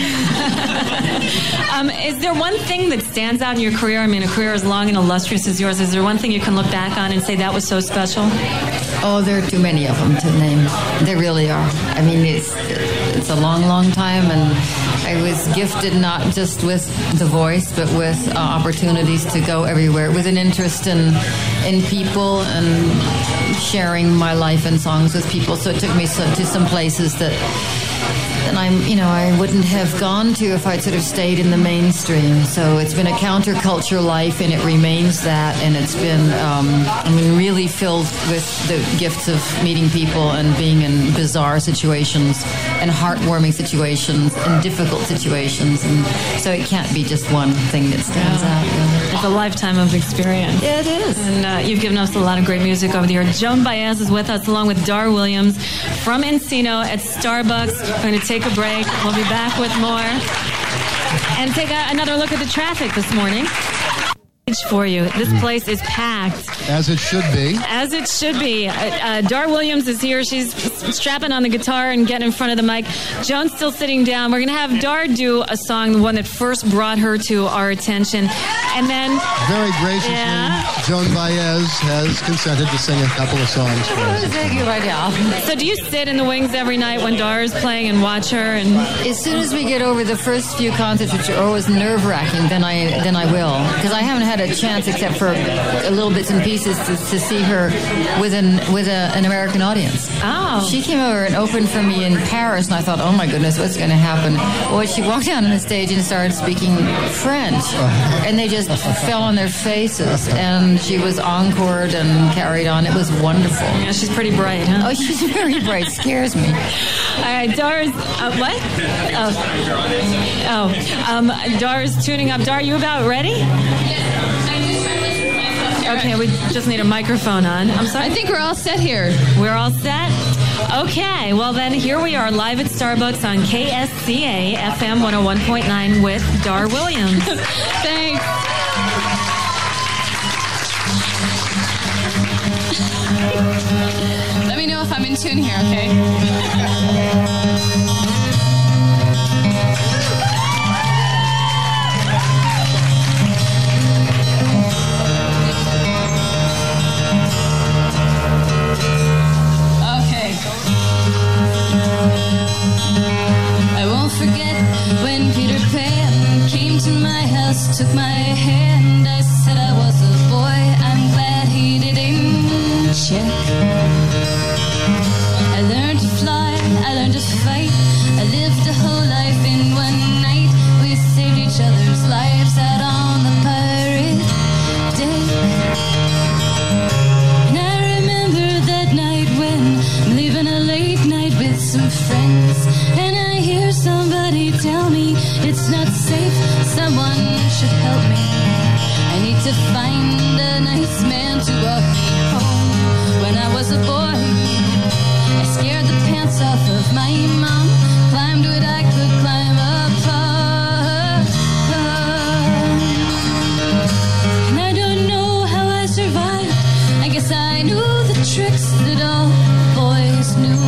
um, is there one thing that stands out in your career? I mean, a career as long and illustrious as yours. Is there one thing you can look back on and say that was so special? Oh, there are too many of them to name. There really are. I mean, it's it's a long, long time, and I was gifted not just with the voice, but with uh, opportunities to go everywhere, with an interest in in people and sharing my life and songs with people. So it took me so, to some places that. And I'm, you know, I wouldn't have gone to if I'd sort of stayed in the mainstream. So it's been a counterculture life, and it remains that. And it's been, um, I mean, really filled with the gifts of meeting people and being in bizarre situations and heartwarming situations and difficult situations. And so it can't be just one thing that stands out. Really. It's a lifetime of experience. Yeah, it is. And uh, you've given us a lot of great music over the year. Joan Baez is with us, along with Dar Williams from Encino at Starbucks. We're going to take a break. We'll be back with more. And take a, another look at the traffic this morning. For you. This place is packed. As it should be. As it should be. Uh, uh, Dar Williams is here. She's strapping on the guitar and getting in front of the mic. Joan's still sitting down. We're going to have Dar do a song, the one that first brought her to our attention. And then... Very graciously, yeah. Joan Baez has consented to sing a couple of songs for us. Thank you, right now. So do you sit in the wings every night when Dar is playing and watch her? And as soon as we get over the first few concerts, which are always nerve-wracking, then I then I will. Because I haven't had a chance, except for a little bits and pieces, to, to see her with an with a, an American audience. Oh. She came over and opened for me in Paris, and I thought, oh my goodness, what's going to happen? Well, she walked down on the stage and started speaking French, and they just fell on their faces, and she was encored and carried on. It was wonderful. Yeah, she's pretty bright, huh? Oh, she's very bright. Scares me. All right, Dar's, uh, what? Oh, oh um, Dar's tuning up. Dar, you about ready? Okay, we just need a microphone on. I'm sorry? I think we're all set here. We're all set? Okay, well then, here we are live at Starbucks on K S C A F M one oh one point nine with Dar Williams. Thanks. Let me know if I'm in tune here, okay? When Peter Pan came to my house, took my hand, I said I was a boy, I'm glad he didn't check. I learned to fly, I learned to fight, I lived a whole life in one night. We saved each other's lives out on the pirate deck. And I remember that night when I'm leaving a late night with some friends, and I hear somebody tell me it's not safe, someone should help me. I need to find a nice man to walk me home. When I was a boy, I scared the pants off of my mom, climbed what I could climb upon. And I don't know how I survived, I guess I knew the tricks that all boys knew.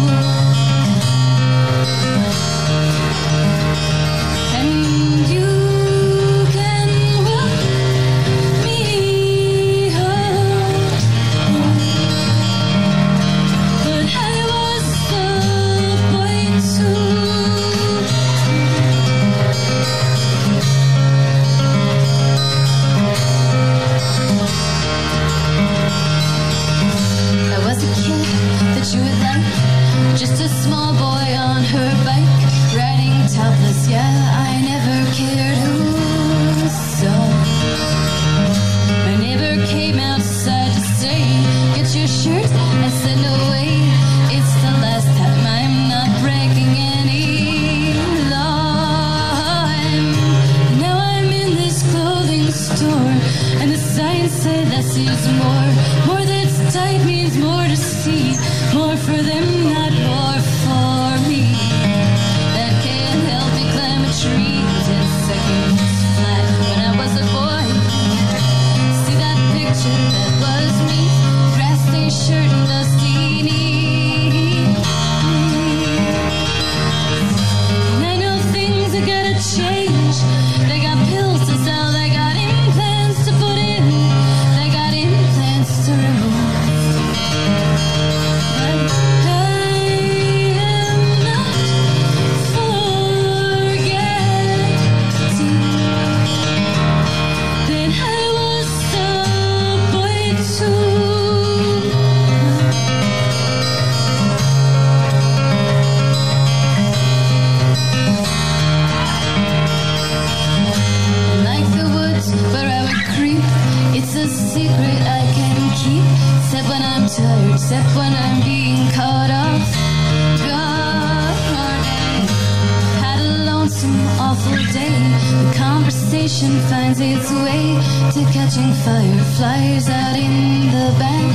store, and the sign said less is more. More that's tight means more to see, more for them, not more for me. That can't help me climb a tree ten seconds flat when I was a boy. See that picture, that was me, grass stained shirt and dusty knees. And I know things are gonna change. They got pills to sell, they got implants to put in, they got implants to remove. But I am not forgetting that I was a boy too. Like the woods where I would creep, it's a secret I can keep. Except when I'm tired, except when I'm being caught off guard. Had a lonesome, awful day. The conversation finds its way to catching fireflies out in the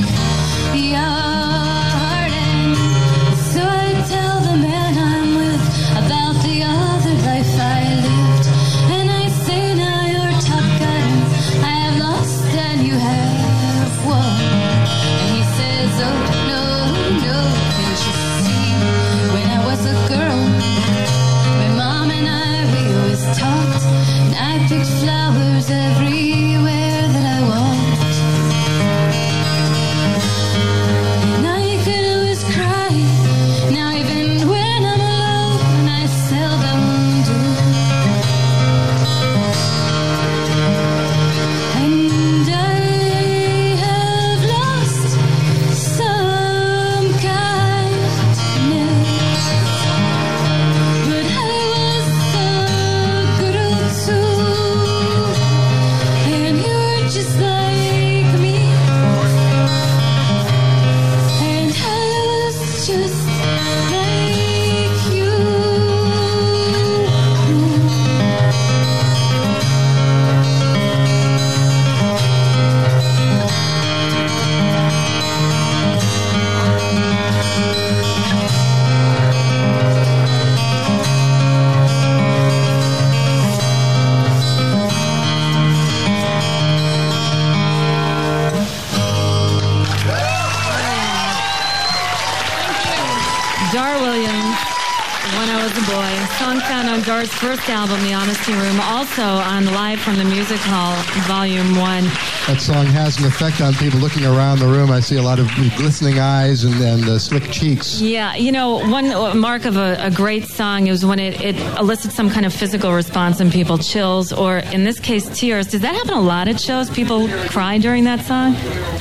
backyard. And so I tell the man I'm with about the other life I lived. And I say, now you're top gun, I have lost and you have won. And he says, oh no, no, can't you see? When I was a girl, my mom and I, we always talked, and I picked flowers everywhere that I walked. Now you can always cry. Now even when I'm alone, I seldom do. And I have lost some kindness, but I was a girl too, and you're just like me, and I was just like you. Dar Williams, When I Was a Boy, song found on Dar's first album, The Honesty Room, also on Live from the Music Hall, Volume one. That song has an effect on people looking around the room. I see a lot of glistening eyes and, and uh, slick cheeks. Yeah, you know, one mark of a, a great song is when it, it elicits some kind of physical response in people, chills, or in this case, tears. Does that happen a lot at shows? People cry during that song?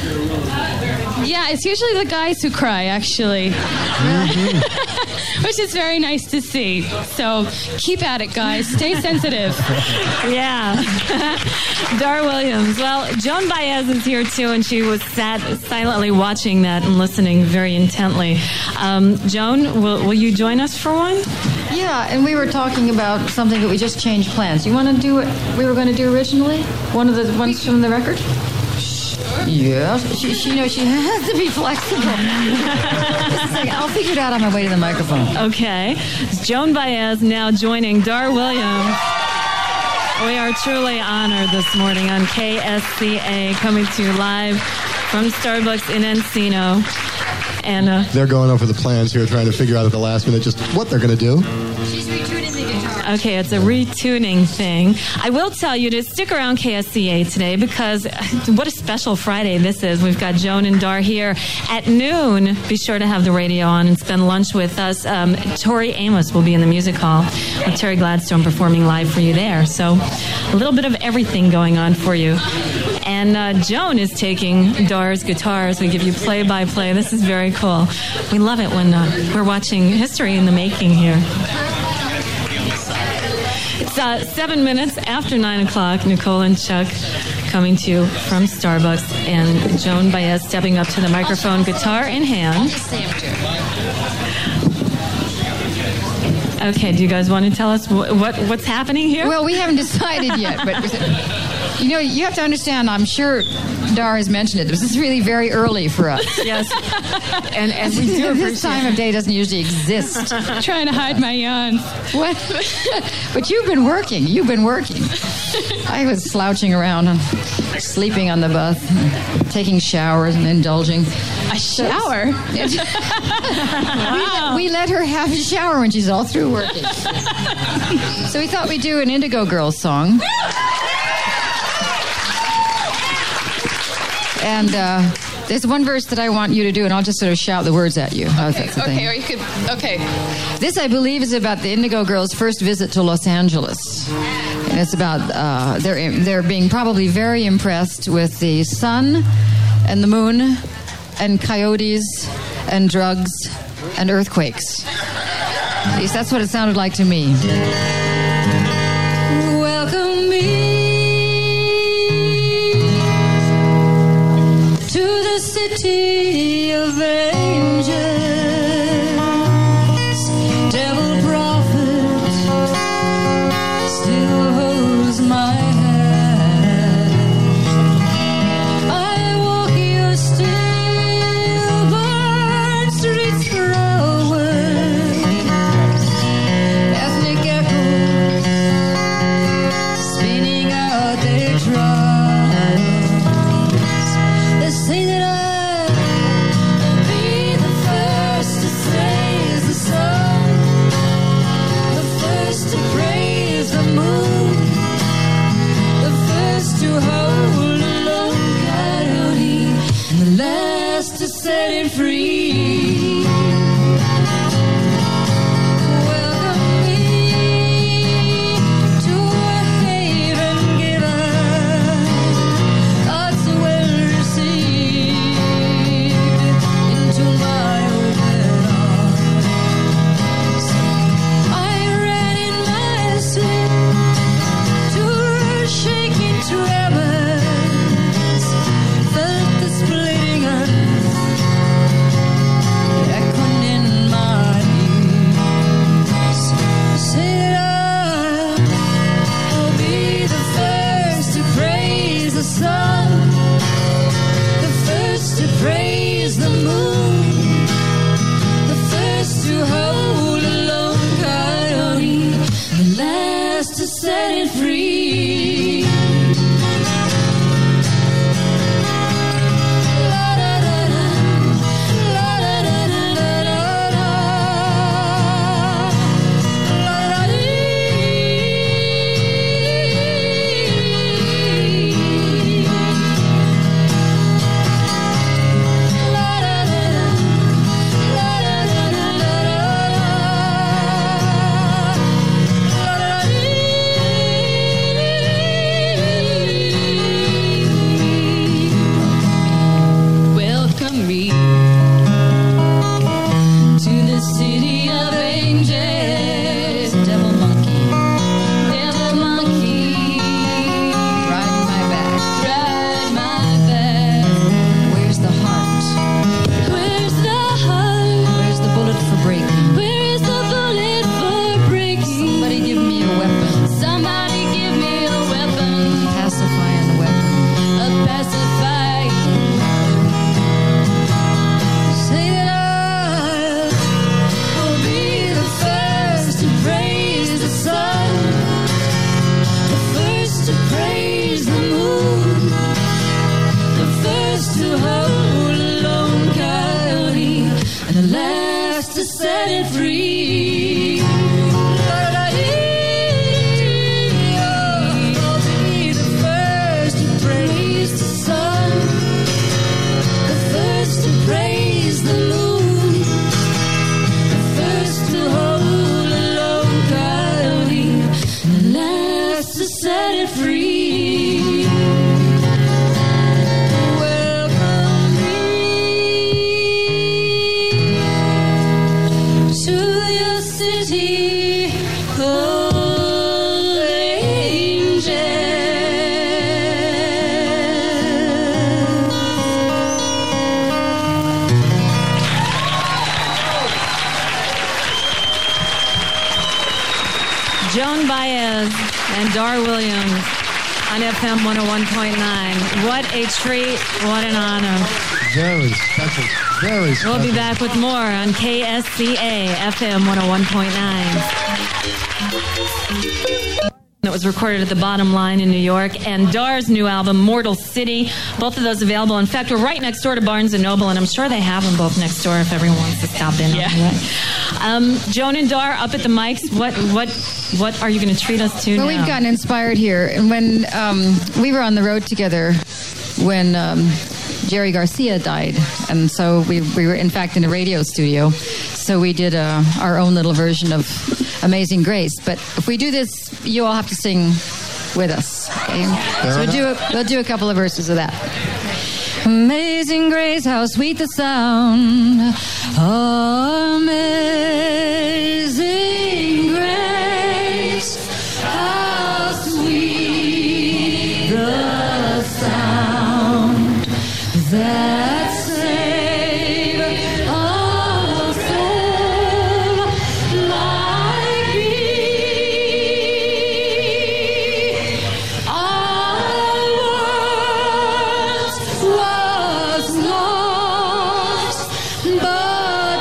Yeah, it's usually the guys who cry, actually. Mm-hmm. Which is very nice to see. So keep at it, guys. Stay sensitive. Yeah. Dar Williams. Well, Joan Baez is here, too, and she was sat silently watching that and listening very intently. Um, Joan, will, will you join us for one? Yeah, and we were talking about something that we just changed plans. You want to do what we were going to do originally? One of the ones from the record? Yeah, she, she, you know, she has to be flexible. Just a second, I'll figure it out on my way to the microphone. Okay. Joan Baez now joining Dar Williams. We are truly honored this morning on K S C A, coming to you live from Starbucks in Encino. And uh, they're going over the plans here, trying to figure out at the last minute just what they're going to do. She's retuning the guitar. Okay, it's a retuning thing. I will tell you to stick around K S C A today because what a special Friday this is. We've got Joan and Dar here at noon. Be sure to have the radio on and spend lunch with us. Um, Tori Amos will be in the music hall with Terry Gladstone performing live for you there. So a little bit of everything going on for you. And uh, Joan is taking Dar's guitar as we give you play-by-play. This is very cool. We love it when uh, we're watching history in the making here. It's uh, seven minutes after nine o'clock. Nicole and Chuck coming to you from Starbucks, and Joan Baez stepping up to the microphone, guitar in hand. Okay, do you guys want to tell us wh- what what's happening here? Well, we haven't decided yet, but You know, you have to understand, I'm sure Dar has mentioned it. This is really very early for us. Yes. And, and we do This time of day doesn't usually exist. Trying to hide my yawns. What? But you've been working. You've been working. I was slouching around, and sleeping on the bus, and taking showers and indulging. A shower? we, let, we let her have a shower when she's all through working. So we thought we'd do an Indigo Girls song. And uh, there's one verse that I want you to do, and I'll just sort of shout the words at you. How's Okay, that okay, thing? or you could, okay. This, I believe, is about the Indigo Girls' first visit to Los Angeles. And it's about, uh, they're, they're being probably very impressed with the sun and the moon and coyotes and drugs and earthquakes. At least that's what it sounded like to me. Welcome me to the city of angels. Devil prophet still holds my hand. I walk your still burnt streets for hours. Ethnic echoes spinning out their drums. They say that I'll be the first to praise the sun, the first to praise the moon, the first to hold a lone coyote, and the last to set it free. Welcome me to a haven given, hearts well received into my open arms. I ran in my sleep to shaking tremors, felt the splitting earth echoing in my ears. Say that I'll be the first to praise the sun, the first to praise the moon, the first to hold a lone coyote, the last to set it free. Welcome me to the city of angels. Devil monkey, devil monkey, Ride my back. ride my back. Where's the heart? Where's the heart? Where's the bullet for breaking? Where is the bullet for breaking? Somebody give me a weapon. Somebody give me a weapon, Pacifying weapon. a pacifier. Say that I'll be the first to praise the sun, the first to praise the moon, the first to hold a lone coyote, and the last to set it free. I'll be the first to praise the sun, the first to praise the moon, the first to hold a lone coyote, and the last to set it free. Welcome me to your city of Joan Baez and Dar Williams. on F M one oh one point nine. What a treat. What an honor. Very special. Very special. We'll be back with more on K S C A F M one oh one point nine. It was recorded at the Bottom Line in New York, and Dar's new album, Mortal City. Both of those available. In fact, we're right next door to Barnes and Noble, and I'm sure they have them both next door if everyone wants to stop in. Yeah. Um, Joan and Dar up at the mics. What what what are you going to treat us to well, now? We've gotten inspired here. And when um, we were on the road together, when um, Jerry Garcia died, and so we we were in fact in a radio studio. So we did uh, our own little version of Amazing Grace. But if we do this, you all have to sing with us. Okay? So we'll do, a, we'll do a couple of verses of that. Amazing Grace, how sweet the sound. Amazing Grace, how sweet the sound that saved a soul like me. I once was lost, but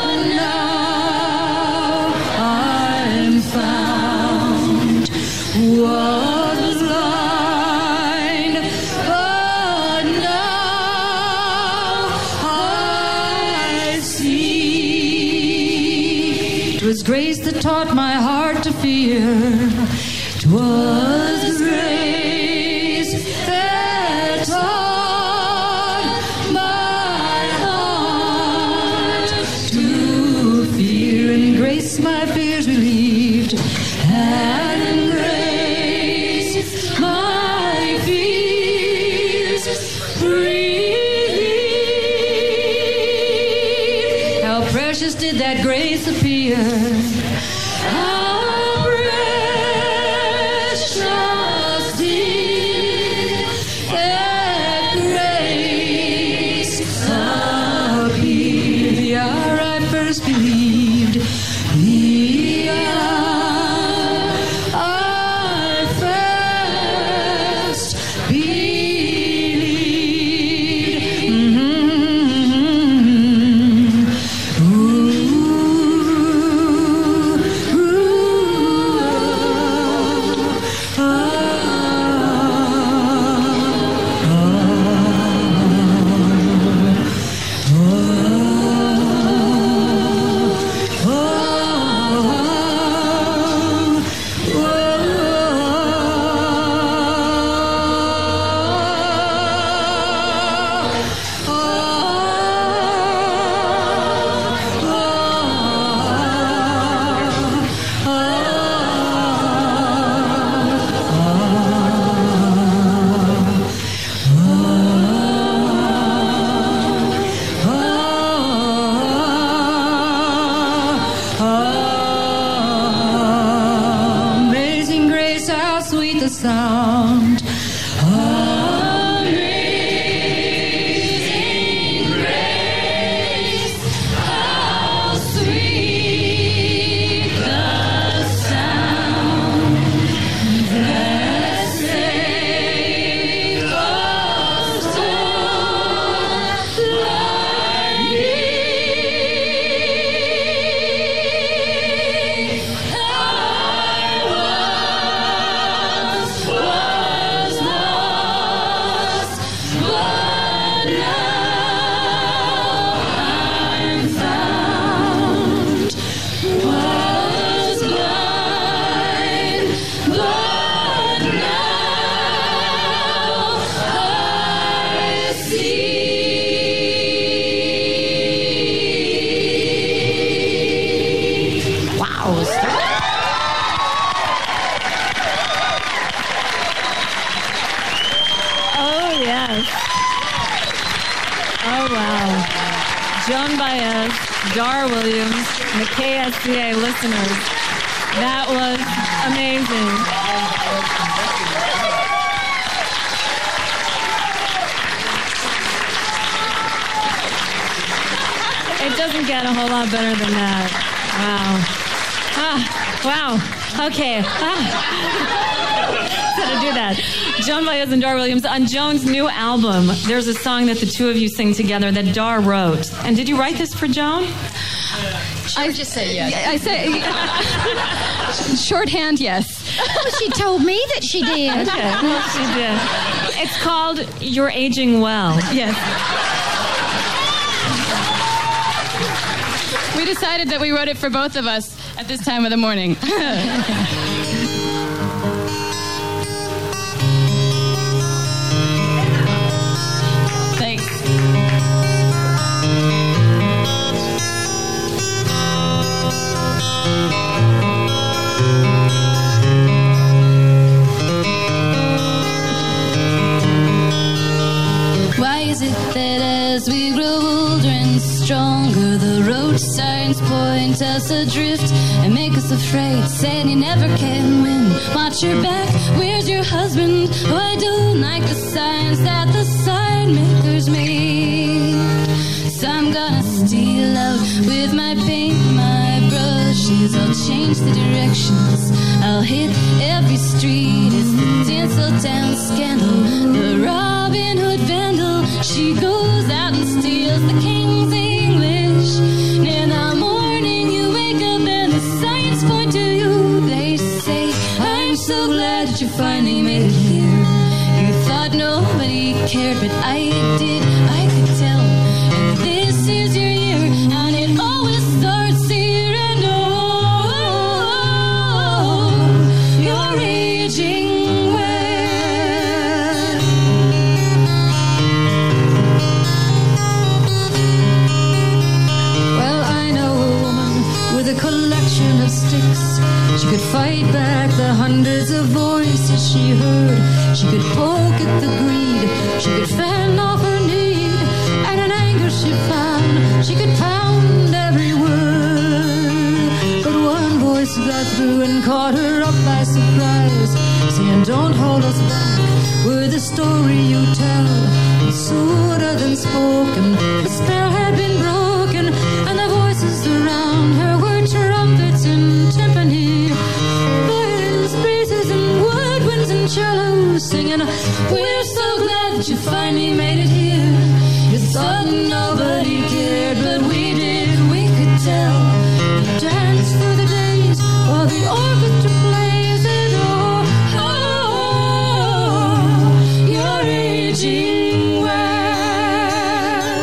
now I'm found. Was blind, but now I see. 'Twas grace that taught my heart to fear. 'Twas grace that taught my heart to fear. And grace my fears relieved. And grace my fears relieved. How precious did that grace appear. How precious did that grace appear. The hour I first believed, the hour I first believed. Mm-hmm. Ooh, ooh, ah, Amazing grace, how sweet the sound. Amazing grace, how sweet the sound that saved a soul like me. I once was lost, but now I'm found. Was blind, but now I see. Wow. Oh, yes. Oh, wow. Joan Baez, Dar Williams, and the K S C A listeners. That was amazing. It doesn't get a whole lot better than that. Wow. Ah, wow. Okay. Ah. So, how to do that. Joan Baez and Dar Williams. On Joan's new album, there's a song that the two of you sing together that Dar wrote. And did you write this for Joan? I just say yes. I say shorthand, yes. Well, she told me that she did. Okay, well, she did. It's called You're Aging Well. Yes. We decided that we wrote it for both of us at this time of the morning. Thanks. Why is it that as we grow older and stronger, the road signs point us adrift and make us afraid, saying you never can win? Watch your back, where's your husband? Oh, I don't like the signs that the sign makers made. So I'm gonna steal out with my paint, my brushes. I'll change the directions, I'll hit every street. It's the Tinseltown scandal, the Robin Hood vandal. She goes out and steals the king's English. And in the morning you wake up and the signs point to you. They say, I'm so glad that you finally made it here. You thought nobody cared, but I did. I could tell. And this is your year, and it always starts here. And oh, you're aging well. Well, I know a woman with a collection of sticks. She could fight back the hundreds of voices she heard. She could poke at the greed. She could fan off her need. And in anger she found she could pound every word. But one voice got through and caught her up by surprise, saying, don't hold us back, we're the story you tell. And sooner than spoken, the spell had been broken, and the voices around her were trumpets and timpani, violins, basses, and woodwinds and cellos singing, we're so glad that you finally made it here. You thought nobody cared, but we did. We could tell. You dance through the days while the orchestra plays it. Oh, oh, you're aging well.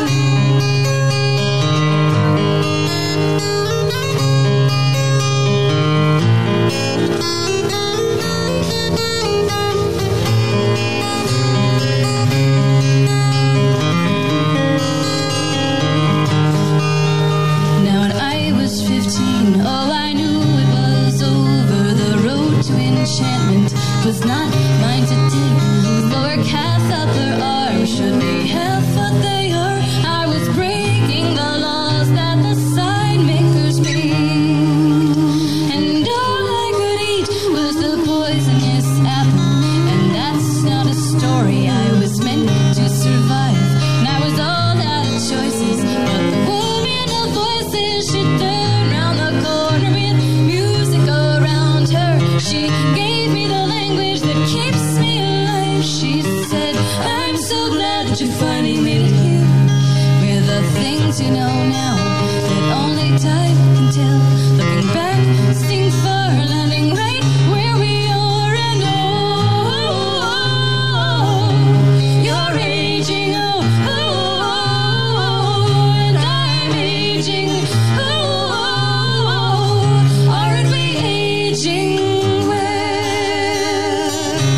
Now when I was fifteen, all I knew it was over. The road to enchantment was not mine to take. With lower casts up their arms should be half what they are. I was breaking the laws that the sign makers made. And all I could eat was the poisonous apple. And that's not a story I was meant to survive. And I was all out of choices, but the woman of voices, she turned round the corner with music around her. She gave me the language that keeps me alive. She said, I'm so glad that you finally made it here. With the things you know now that only time can tell. Looking back, sing far, landing right where we are. And oh, you're aging, oh, oh, and I'm aging, oh, aren't we aging well?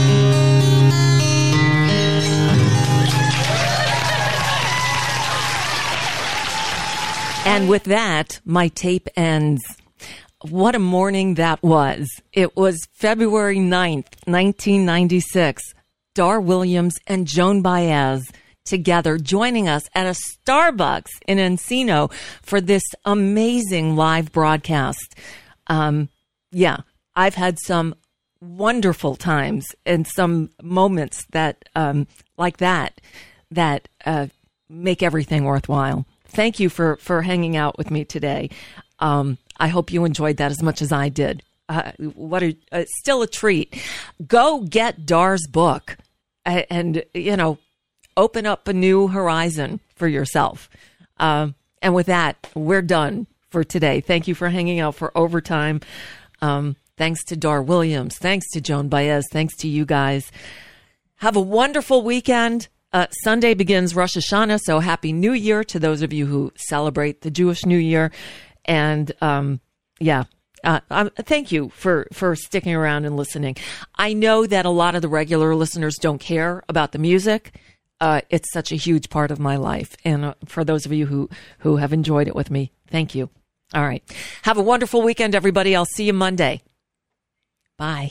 And with that, my tape ends. What a morning that was. It was February ninth, nineteen ninety-six. Dar Williams and Joan Baez together joining us at a Starbucks in Encino for this amazing live broadcast. Um, yeah, I've had some wonderful times and some moments that, um, like that, that, uh, make everything worthwhile. Thank you for, for hanging out with me today. Um, I hope you enjoyed that as much as I did. Uh, what a uh, still a treat. Go get Dar's book and, and you know, open up a new horizon for yourself. Um, and with that, we're done for today. Thank you for hanging out for overtime. Um, thanks to Dar Williams. Thanks to Joan Baez. Thanks to you guys. Have a wonderful weekend. Uh, Sunday begins Rosh Hashanah, so Happy New Year to those of you who celebrate the Jewish New Year. And um, yeah, uh, um, thank you for, for sticking around and listening. I know that a lot of the regular listeners don't care about the music. Uh, it's such a huge part of my life. And uh, for those of you who, who have enjoyed it with me, thank you. All right. Have a wonderful weekend, everybody. I'll see you Monday. Bye.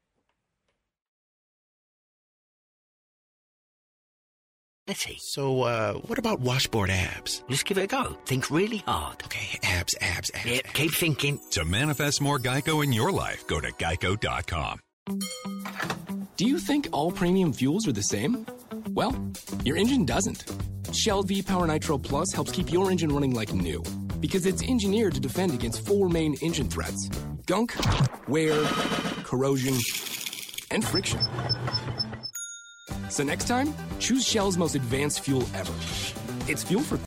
Let's see. So, uh, what about washboard abs? Just give it a go. Think really hard. Okay, abs, abs, abs. Yep, keep thinking. To manifest more Geico in your life, go to geico dot com. Do you think all premium fuels are the same? Well, your engine doesn't. Shell V-Power Nitro Plus helps keep your engine running like new because it's engineered to defend against four main engine threats: gunk, wear, corrosion, and friction. So next time, choose Shell's most advanced fuel ever. It's fuel for